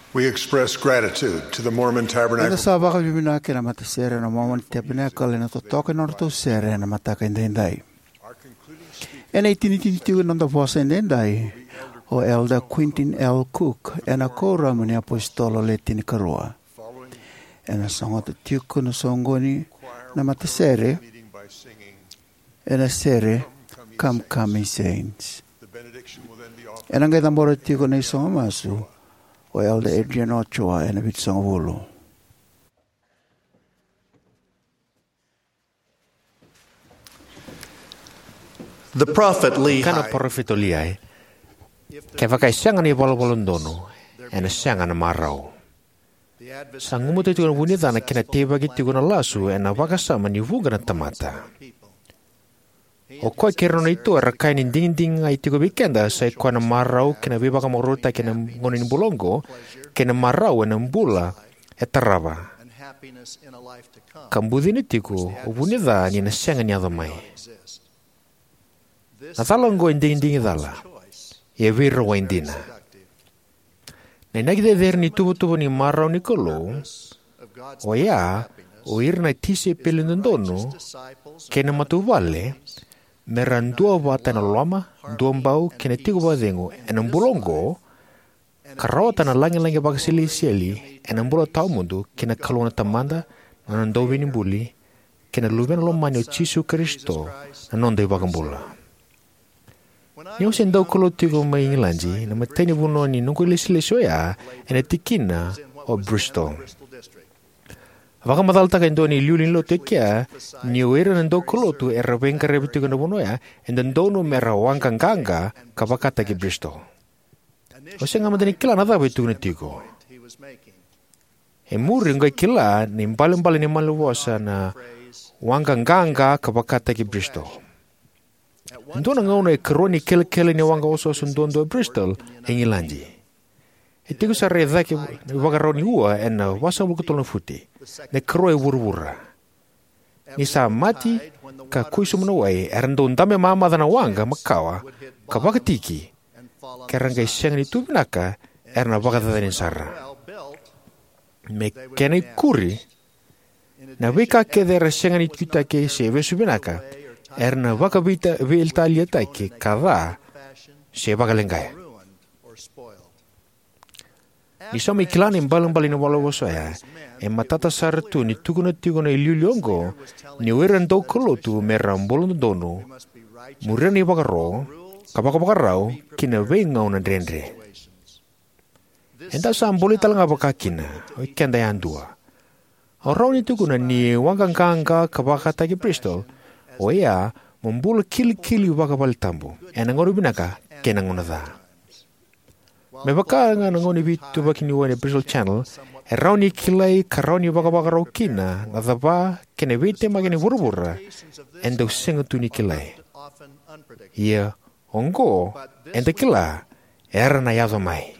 S3: We express gratitude to the Mormon
S2: Ena
S3: Tabernacle
S2: sa waka bimina kena mata sere na Mormon Tabernacle na totoke na to sere na mata ka indai. Ena itinitini tiwa nanda vosa indai o Elder Quentin L. Cook ena kora mani apostolo letini karua. Ena sangot tiuko na songoni na mata sere ena sere Come Come Saints. Ena ngai tambora tiuko na isonga masu o Elder Adrian Ochoa ena bitsong vulu.
S12: The prophet Lehi,
S10: Kana profeto liai, ke vakaisangan i bolo-bolon dono, ena sangan marau. Sangumu te tukuna wuni dana kena teba ki tukuna lasu ena vakasama ni vuga na tamata. O koe kerona itu era kainin ding-ding ai tuku bikenda sa ikua na marau kena bibaka moruta kena ngonin bulongo, kena marau ena mbula e tarava. Kambudini tiku, o wuni dana ni na sangan ni adamai. Natalongo inding-ding dala, e viro wa indina. Na nagide der ni tubo-tubo ni marau ni kolo, o ya, o irna tise pelindondono, kena matuvale, meran dua wata na lama, dua mbau, kena tigo badengo, enam bulongo, karawata na langi-langi bagasili-sili, enam bula tau mundu, kena kalona tamanda, na nandowi ni buli, kena luben lomani o Cisu Kristo, na nondoi bagambula. Niyo sendau kolo tigo mai Inglanji, na matanya buno ni nungko ilisi-lisi ya, ena tikina o Bristol. Vaka madalta ka ndo ni liulin lo tekia, niyo era nando kolo tu era venga rebitigo na buno ya, enda ndono mera wangkang ganga kabakata ki Bristol. O siya nga madani kila na dawa ito na tigo. E muri ngai kila ni mbali-mbali ni maluwasa na wangkang ganga kabakata ki Bristol. Ndo na ngauna e karoni kele-kele ni wanga oso sundondo Bristol e Ngilanji. E tigo sa reda ki wagaroni hua e na wasa wulkutol na futi. Ne karo e wurwura. Ni sa mati ka kuisu manawai e randon dame mamada na wanga makawa ka wakatiki. Kerangay siyang ni tubinaka e na wakatadanin sara. Me kenay kuri na wika kedera siyang ni tutake sebe subinaka erna wakabita viltalia take kada se bagalengaya. Isama iklan im balang-balin wala wasaya e matata sartu ni tukuna tukuna iliuliongo ni weran do kolo tu meram bolon dono muren ni bagaro kabakabakarau kina wenga una dendre. Enda sam bolital nga bakakina o kenda yandua. Orang ni tukuna ni wangkang-kangka kabakata ki Bristol o ya membul kili-kili wakabal tambu ena ngoru binaka kena ngonada. Mebaka nga ngoni bitu bakini wane Bristol Channel e rauni kilai karauni wakabakaraw kina nadaba kene wite magini wurwura enda usenga tuni kilai. Ia ongo enda kila era na yado mai.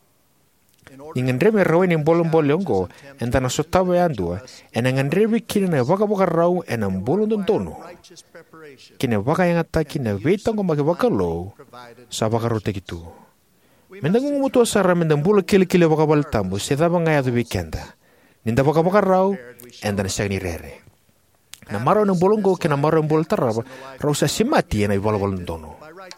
S10: Ingandreme rawe ni bolong-bolong ongo enda na sotawe andua ena ngandreme kina na wakabakaraw ena bolong dontono. Kina waka yang ataki na wetang ko magwakalo sa wakarote gitu. Mendang umuto sara mendang bula kili-kili wakabal tambo sedaba ngaya do weekenda. Ninda wakabakaraw enda na siya ni rere. Na maraw ng bolonggo kina maraw ng bol tarab raw sa simati na iwalawal ng dono.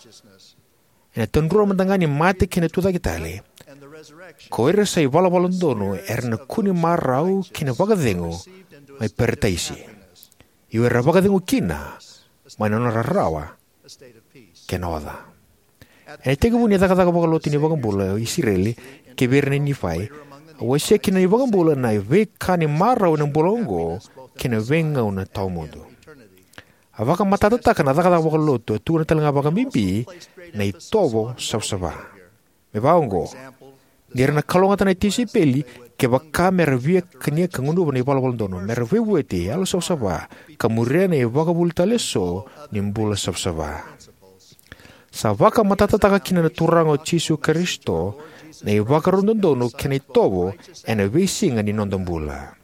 S10: Ina tundro mandangani mati kina tuda kitali. Koira sa iwalawal ng dono erna kuni maraw kina wakadengo may pertaisi. Iwera wakadengo kina may nanararawa kenawada. E tega bunia taka-taka bakaloti ni bagambula Israeli ke berne ni fai wase kina ni bagambula na veka ni marau ng bolongo kina venga una tau mundo. Avaka matata taka na taka-taka bakaloto tu na talanga bakamimpi na itobo sabsaba. Me baongo dira na kalonga tanay tisi peli ke baka meravia kanya kangundo ni balabal dono meravia buete alo sabsaba kamuria na bakabulta leso ni mbula sabsaba. Sa waka matatataka kina na turang o Cisu Kristo na iwaka rondono kina itobo e na wisi nga ni nondambula.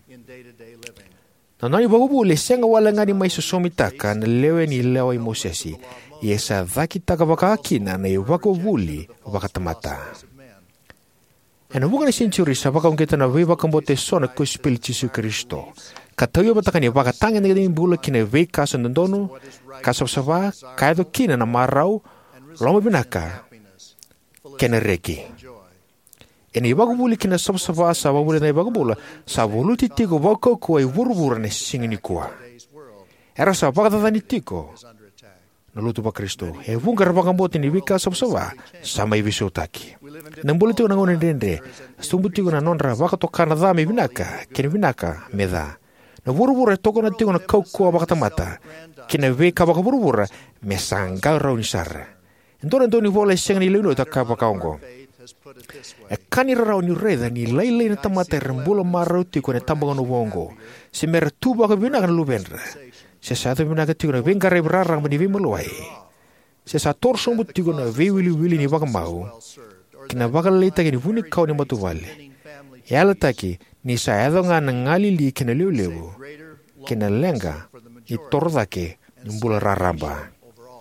S10: Na nani bagubuli siya nga wala nga ni may susumitaka na lewe ni lewa imosesi iya sa dhaki taka baka kina na iwaka ubuli waka tamata. E na vunga na senturi sa waka ungkita na vei waka mbote so na kuspili Jesu Kristo. Katayo bataka ni waka tangan ni bula kina vei kaso nandonu, kaso sawa, kaya do kina na marau, loma binaka, kena reki. Ini waka buli kina sab sawa sa wabuli na waka bula, sa wulu titigo waka kuwa i wurubura ni singini kuwa. Era sa waka tatani tiko, na lutu pa Kristo. E vunga waka mbote ni wika sab sawa, sama i visotaki. Nambuli tiko na ngone dende, stumbu tiko na nonra waka tokana dhami binaka, kini binaka, medha. Na wurubura toko na tiko na kaukua waka tamata, kina weka waka wurubura, mesanggal rau ni sara. Entona entoni vola siang ni leuno taka waka ongo. E kani rau ni reda ni lailai na tamata rembula marau tiko na tambangan uwongo. Si mera tuba ka binaka na lubendra. Si satu binaka tiko na wengkare berarang mani vimeluai. Si sa torso mbu tiko na wili-wili ni waka mau. Kina waka leita kini vuni kau ni matu wale. Yala taki ni sa edo nga nangali li kina leu-leu. Kina lenga ni tordake ni mbula raramba.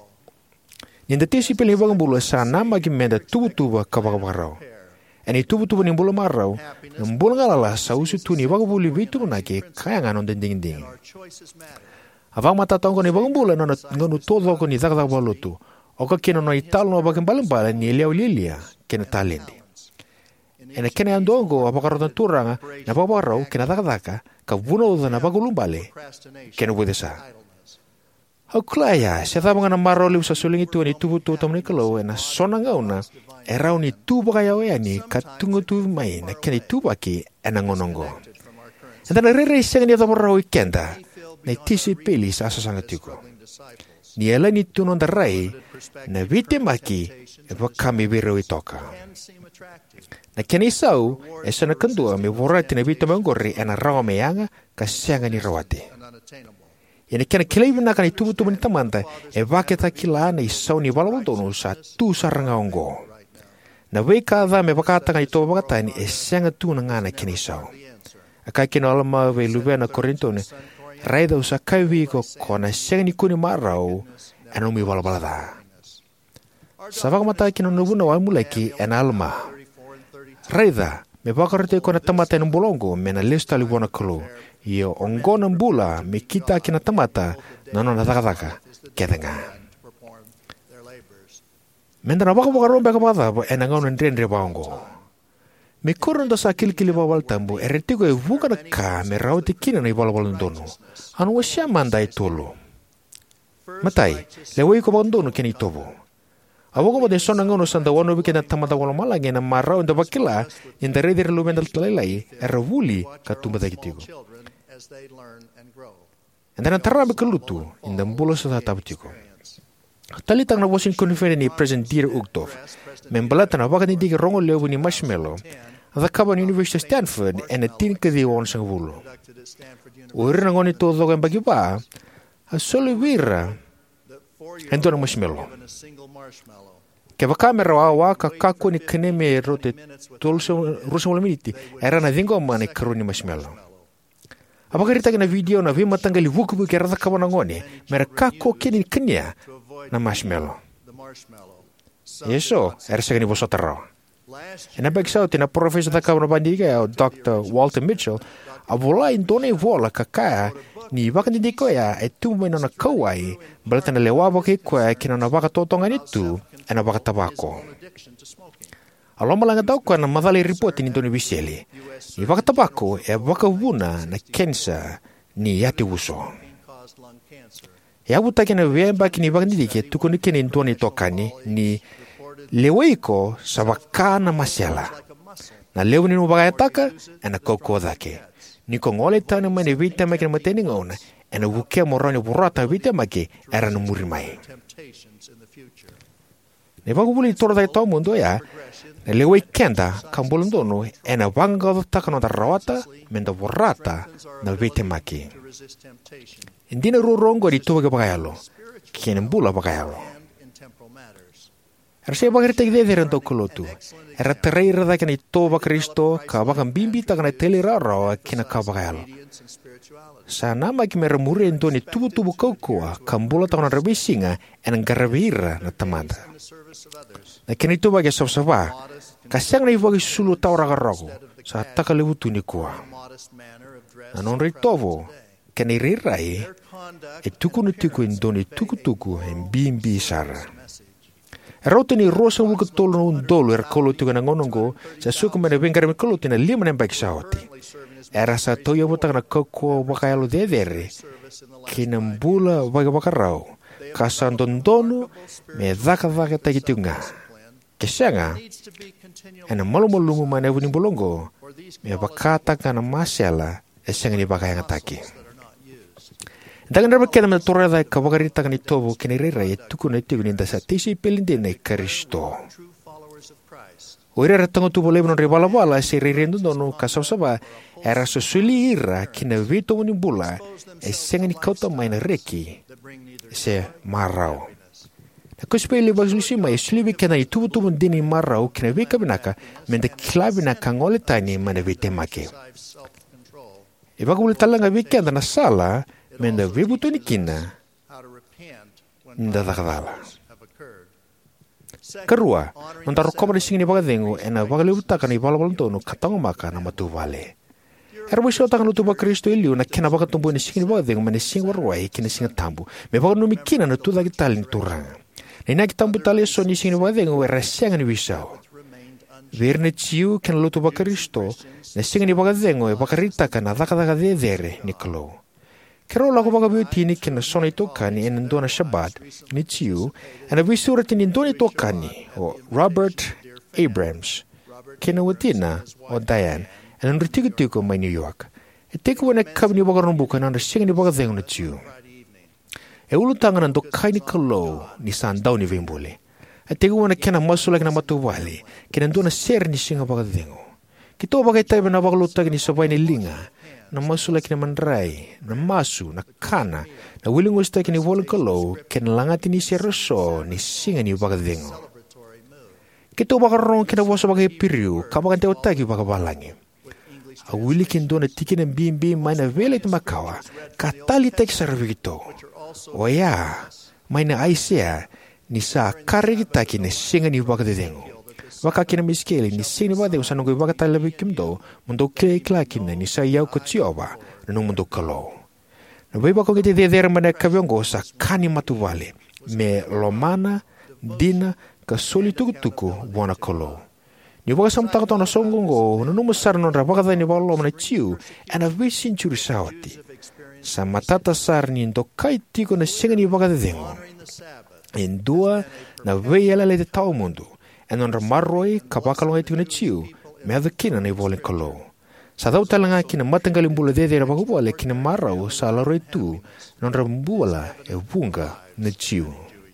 S10: Ninda tesi pili waka mbula sa nama ki menda tubu-tuba ka waka warau. Eni tubu-tuba ni mbula marau, ni mbula ngalala sa usu tu ni waka buli vitu nake kaya nga non ding-ding. Avang matatongo ni waka mbula nganu todo ko ni zakak walutu. Oka kina no italo no bakin balimbala ni liau lilia kina talindi. Ena kena andongo apakarotan turanga na babarau kina daka-daka ka vuno uda na bagulumbale kena wedesa. Hau klaya siya tabang na maro liu sa suling itu ni tubu-tubu tamani kalau ena sona ngauna erau ni tuba kaya wea ni katungo tu mai na kena tuba ki ena ngonongo. Enta na rere siya ni atabarau ikenda na tisi pili sa asasanga tiko. Ni ela ni tunon darai na vite maki e kami biro itoka. Na kena isau e sana kendua me vorati na vite manggori ena rawa meyanga kasianga ni rawati. Yana kena kilai binaka ni tubu-tubu ni tamanta e vaketa kila na isau ni walawaldono sa tu saranga ongo. Na weka dha me bakata ka ito bakata ni e sianga tu na ngana kena isau. Akai kena alama we lubea na korintone raida usa kaiwi ko kona sianga ni kuni marau ena umi walabalada. Sa wakamata kina nubuna wa mulaki ena alama. Raida me bakarate kona tamata ena bolongo mena lista liwana kulu. Iyo ongona mbula me kita kina tamata nono na taka-taka ketenga. Menda na waka waka rombe kapata po ena ngau nandrendre baongo. Me kurun da sa kili-kili wawal tambu eretigo e vuka na ka me rauti kina na iwala-wala ndono. Anu wa siya manda itolo. Matai, lewe ko bandono kini itobo. Awako mo de sona ngono sanda wano bikina tamata wala malagi na marau nda bakila inda redir lumendal talalai era wuli katumba dagitigo. And then antara bekalutu inda mbulo sa tatabtiko. Talitang na wasin konfere ni present dear Uktov. Membalata na wakat hindi ka rongo lewo ni Marshmallow. At kaban University of Stanford en a tin ka di wan sang wulo. Uri na ngoni todo ka bagiba. A solo vira. Ento na Marshmallow. Kaya kamera wawa kakako ni kaneme rote tolso rusa wala miniti. Era na dingo mani karo ni Marshmallow. Apakah kita kena video na vima tanggali wuku kaya rata kawan ngoni. Mereka kako kini kenya na Marshmallow. Yeso, era sa kani bosotaro. Ena bagsau tina profesor ta kawan bandiga ya Doctor Walter Mitchell avula indone vola kakaya ni baka hindi ko ya etu mo na kawai balata na lewa baka kwa kina na baka totongan itu ena baka tabako. Alom malanga daw ko na madali report ni Tony Biseli. Ni baka tabako e baka vuna na cancer ni yati uso. Ya buta kina wemba kini baka ndike tukuni kini Tony tokani ni leweiko sabaka na masyala. Na lewe ni nubaga yataka ena koko dhake. Ni kongole tani mani vita maki na mateni ngona ena wukia moroni burata vita maki era na murimai. Ni bago buli toro dai tau mundo ya na lewe kenda kambulundono ena wanga dhaka na rawata menda burata na vita maki. Indina rurongo di tuwa bagayalo kien mbula bagayalo. Erse bagari tegde derento kolotu. Era terreira da kani toba Kristo ka bakan bimbi ta kana telera ro kina ka bagayalo. Sana ma ki meremure entoni tubu tubu kokua kambula ta kana rebisinga en garabira na tamada. Na kini tuba ke sobsaba Kasiang na iwagi sulu tau ragarago sa takalewu tuni kua. Nanon ritovo, kani rirai, e tuku na tuku indoni tuku-tuku en bimbi sara. Rauta ni rosa wuka tolo na undolo er kolo tuka na ngonongo sa suka mena vengare me kolo tina lima na baik sawati. Era sa toya wata na kakua wakayalo dedere, kinambula waga wakarau, kasandondono me dhaka-dhaka tagitunga. Kesianga, ena malu-malu mana wuni bolongo, me wakata kana masyala, esang ni bakayang ataki. Dagan dapat kena mentorada kawagarita kan itobo kenirera etuku na itigo ninda sa tisi pelinde na Kristo. Oira ratango tubo lebo non ribala-bala si rirendo dono kasawsaba era susuli ira kina vito wani bula e senga ni kauta maina reki se marau. Na kuspeli baglusima e sulibi kena itubu-tubu dini marau kina vika binaka mende kilabi na kangole tani mana vite make. E baguli talanga vika na sala menda vibuto ni kina nda dakadala. Kerua, nontaru koma di singini bagadengo ena bagaliuta kan ibala balontono katango maka na matuvale. Erbo sio tangan utuba Kristo iliu na kena bagatumbu ni singini bagadengo mene sing warwai kina singa tambu. Me baganumi kina na tuda gitalin turanga. Nina kitambu tali so ni singini bagadengo era sianga ni wisao. Verne ciu kena lutuba Kristo na singini bagadengo e bakarita kana dakadaka dedere ni klo. Kero lagu baga biutini kena sona itokani en ndona Shabbat ni ciu ana visurati ni ndona itokani o Robert Abrams kena watina o Diane en nritiku-tiku mai New York. E teku wana kabni baga rombuka na singa ni baga dengo na ciu. E ulu tangan ando kai ni kalo ni sandau ni vimbole. E teku wana kena masula kena matuvali kena ndona ser ni singa baga dengo. Kito baga itaiba na baga lutagi ni sabai ni linga. Na masula kina mandrai, na masu, na kana, na wilingo sta kini volkalo, kina langati ni seroso, ni singa ni bagadengo. Kito baka rong kina wasa baka piriu, kabakan te otaki baka balangi. A wili kindo na tiki na bimbi may na vela iti makawa, katali tek sarvito. O ya, may na aisea, ni sa kari kita kina singa ni bagadengo. Waka kina miskeli ni sini wade usano go waka talabi kimdo mundo kle klakin ni sa yau ko tioba no mundo kalo. No beba ko gete de der mana kabiongo sa kani matuvale me lomana dina ka solitu tuku bona kalo. Ni waka sam takto na songongo no no sar no rabaka ni balo mana ciu ana visin churi sawati. Sa matata sar ni ndo kai tiko na singa ni waka dengo. En dua na veia le de tau mundo. En on marroi kapakalong itu na ciu, me ada kina na ivoleng kalo. Sa tau talanga kina matanggaling bula dede na bagubole kina marau sa laro itu, non rambula e bunga na ciu.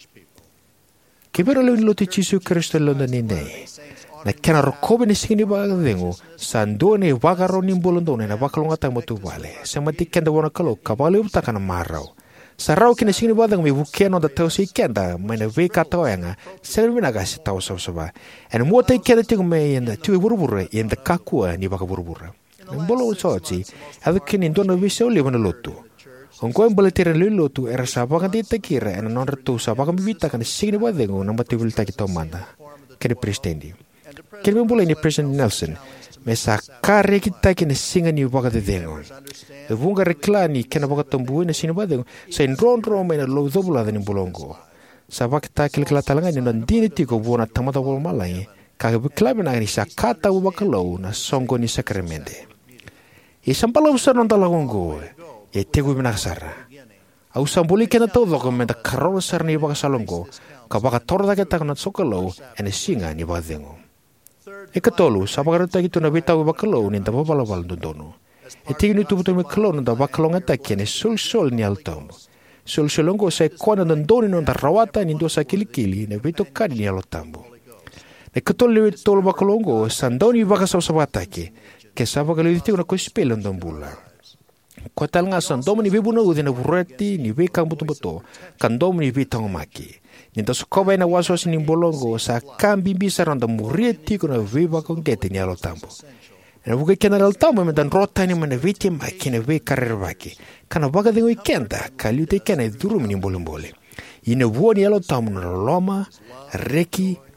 S10: Kibera leun loti cisu Kristo londa nene. Na kena rokobe ni singini bagadengo, sa ndo ne wagaro ni mbolondone na bakalong atang matubale. Sa mati kenda wana kalo kapale utaka na marau. Sarau kina singini badang mi bukiano da tau si kenda maina veka tau yanga selvi naga si tau sab-saba en muota kenda tigo me yenda tui buru-buru yenda kakua ni baka buru-buru mbolo usoci hadu kini ndona visau liwana lotu onko en boletira li lotu era sabakan di takira en non retu sabakan bibita kan singini badango namba tibil taki tau manda kini pristendi kini mbolo ini President Nelson mesa kare kita kini singa ni baka dedengo e vunga reklani kena baka tombu ni sini badengo sa indron ro mena lo dobula ni bolongo sa baka ta kila talanga ni non dini tiko bona tamata bol malai ka beklabe na ni sa kata baka lo na songo ni sakramente e sampala usar non talagongo e tegu binasara au sambuli kena todo komenta karol sar ni baka salongo ka baka torda kita na sokalo ene singa ni badengo. E katolu, sabagarata gitu na bitaw bakalo ni tabo balawal dono. E tigni tu buto me kalo na bakalo ngata kene sul sul ni altom. Sul sulongo sa kona na doni no rawata ni do sa kilikili na bito kadi ni alotambo. E katolu tol bakalongo sandoni baka sa sabatake. Ke sabagalo dito na ko spelo ndambula. Ko tal nga sandomo ni bibuno udina burati ni bekang buto-buto. Kandomo ni bitang maki. Ninta sukoba na waso sini bolongo sa kambi bisa ronda murieti kuna viva con gete ni alo tambo. Na buka kena al tambo me dan rota ni mana viti ma kena ve karer baki. Kana baga de weekenda kaliu te kena duru ni bolombole. Ina vuoni alo tambo na loma reki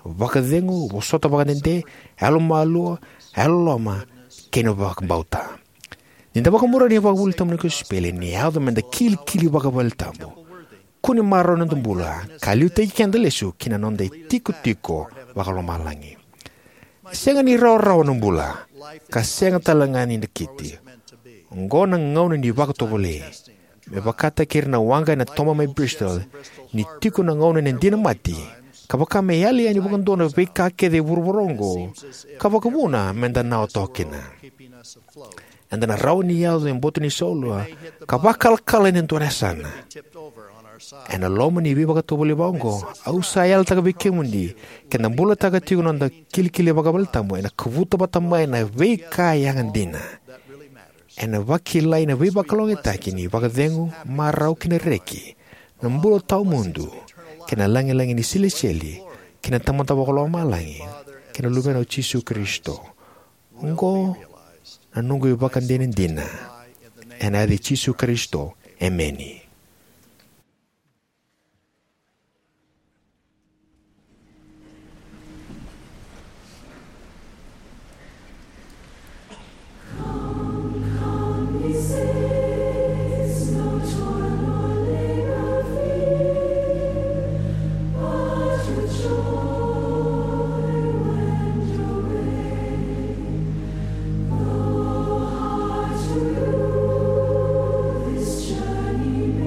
S10: Wakadengu, wasota wakadende, alo malua, alo loma, keno wakabauta. Ninda wakamura ni wakawultamu ni kuspele ni hauda menda kili kili wakawultamu. Kuni maro nandumbula, kaliu teki kendalesu kina nonde tiko tiko wakalomalangi. Senga ni rau rau numbula, ka senga talangani ndekiti. Ngona ngauna ni wakatobole. Me wakata kiri na wanga na toma mai Bristol, ni tiko na ngauna nendina mati. Kapaka me yali ani wakandona weka kede wurworongo, kapaka wuna menda nao tokina. Anda na rau ni yao en botu ni solua, kapakal kala nentuana sana. Ena loma ni wiba katobole bongo, au sayal taga bikemundi, kena bula taga tigo nanda kili kili bakabaltamu, ena kavuta batama ena weka yangan dina. Ena wakilai na wiba kalongetaki ni wakadengu marau kina reki, nambulo tau mundu, kena langi-langi ni sili-sili, kena tamata wakalo malangi, kena lumena Yesu Kristo. Ngo, nanunggu ibakan dinin dina, ena adi Yesu Kristo, ameni.
S13: Journey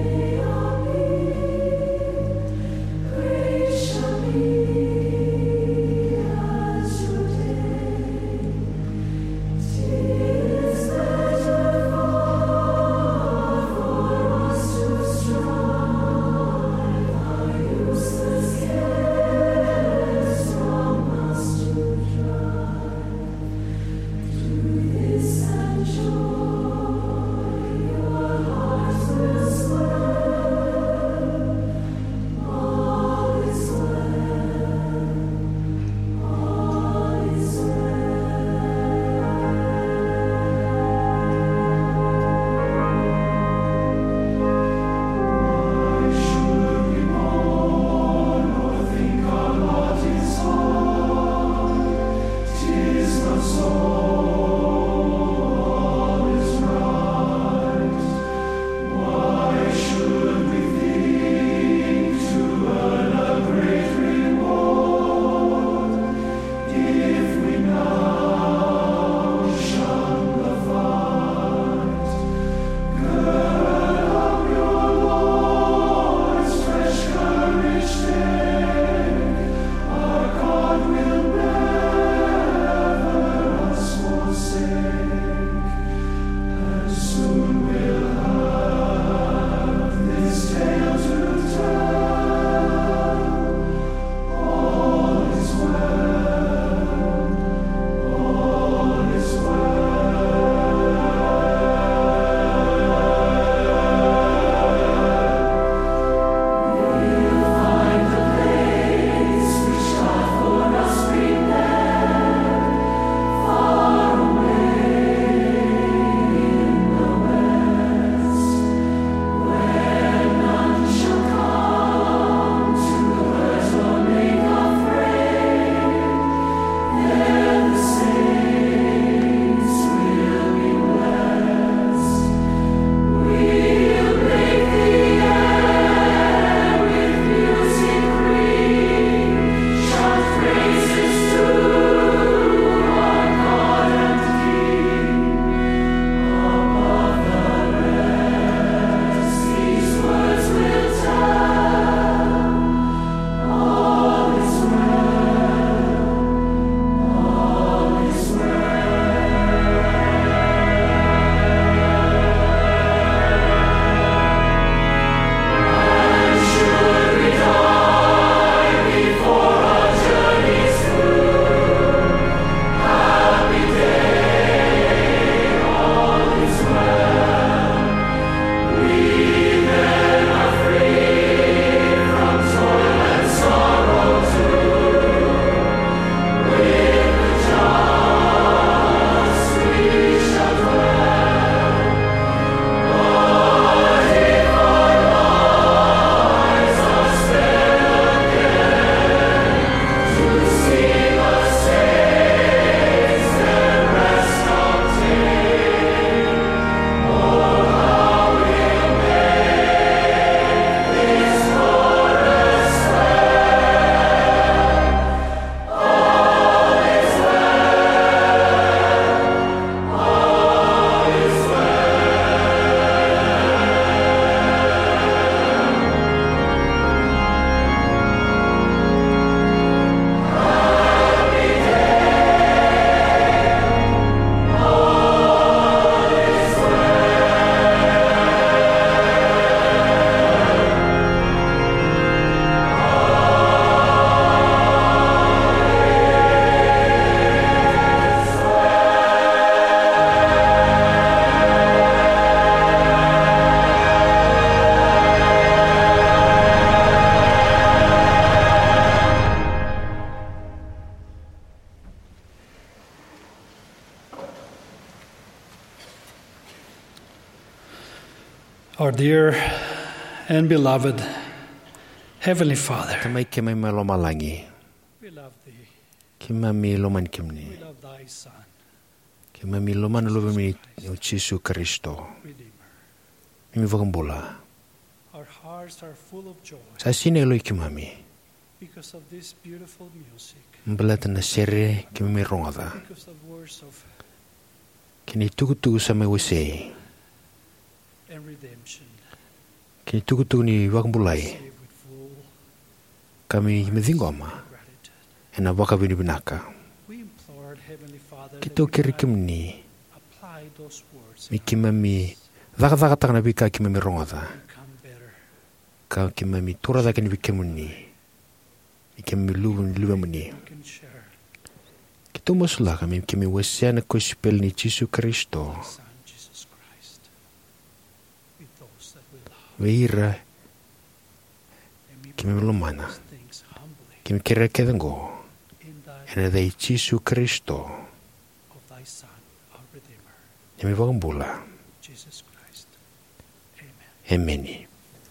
S13: Our dear and beloved Heavenly Father,
S10: Tamai kemai malo malangi.
S13: we love Thee.
S10: Kimami loman kimni.
S13: We love Thy Son,
S10: Kimami loman luvimi o Jesu Kristo.
S13: Redeemer.
S10: Mimi vakambula.
S13: Our hearts are full of joy
S10: Sa sine lo kimami.
S13: because of this beautiful music,
S10: Mbalata na sere kimami rongada.
S13: because of words of
S10: Kini tukutuku sa may wase.
S13: and redemption.
S10: Kini tukutuku ni wakambulai.
S13: Save with full
S10: Kami himithingoma.
S13: gratitude.
S10: Ena waka binibinaka.
S13: We implored Heavenly Father
S10: Kito
S13: that we
S10: kirikim
S13: might
S10: ni.
S13: apply those words
S10: Mi kimami. Dhaka dhaka taka na bika kimami rongada.
S13: and become better.
S10: Ka kimami tura dhaka ni bikimuni. Mi kimami luwa luwa muni.
S13: We can share
S10: Kito masula kami kimi wase na kuspel ni Jesu Kristo.
S13: His Son, Jesus Christ, with those that we love.
S10: Veira.
S13: And we
S10: Kimi lumana.
S13: these things humbly
S10: Kimi kira kedango.
S13: in Thy
S10: Ena dai Jesu Kristo.
S13: of Thy Son, our Redeemer,
S10: Yami wakambula.
S13: Jesus Christ. Amen.
S10: Ameni.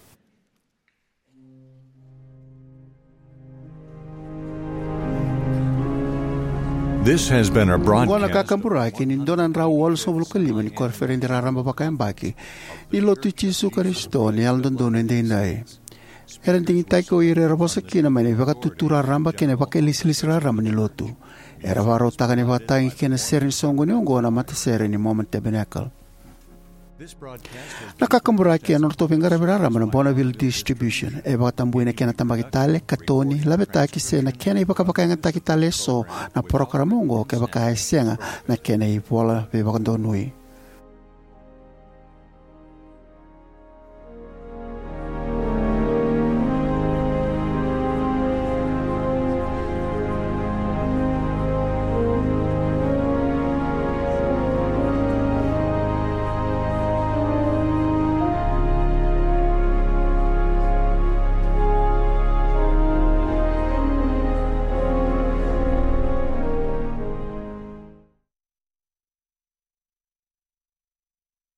S1: This has been a
S2: Ngona
S1: broadcast.
S2: kakamburai kini donan ra wal sobul kalima ni korferendi raramba bakayang baki. Ni lotu Jesu Kristo ni aldon donen dinai. Eran tingi tai ko ire rabosa kina mani baka tutura ramba kene baka lislis raramba ni lotu. Era varo taka ni batangi kene serin songo ni ngona mata serin ni moment tabernacle. Nakakamburai kena norto pingara raramba na Bonneville Distribution. E baka tambuin na kena tambakitale katoni labetaki se na kena ibaka bakayang takitale so na programa ngo ke baka senga na kena ipola be baka donui.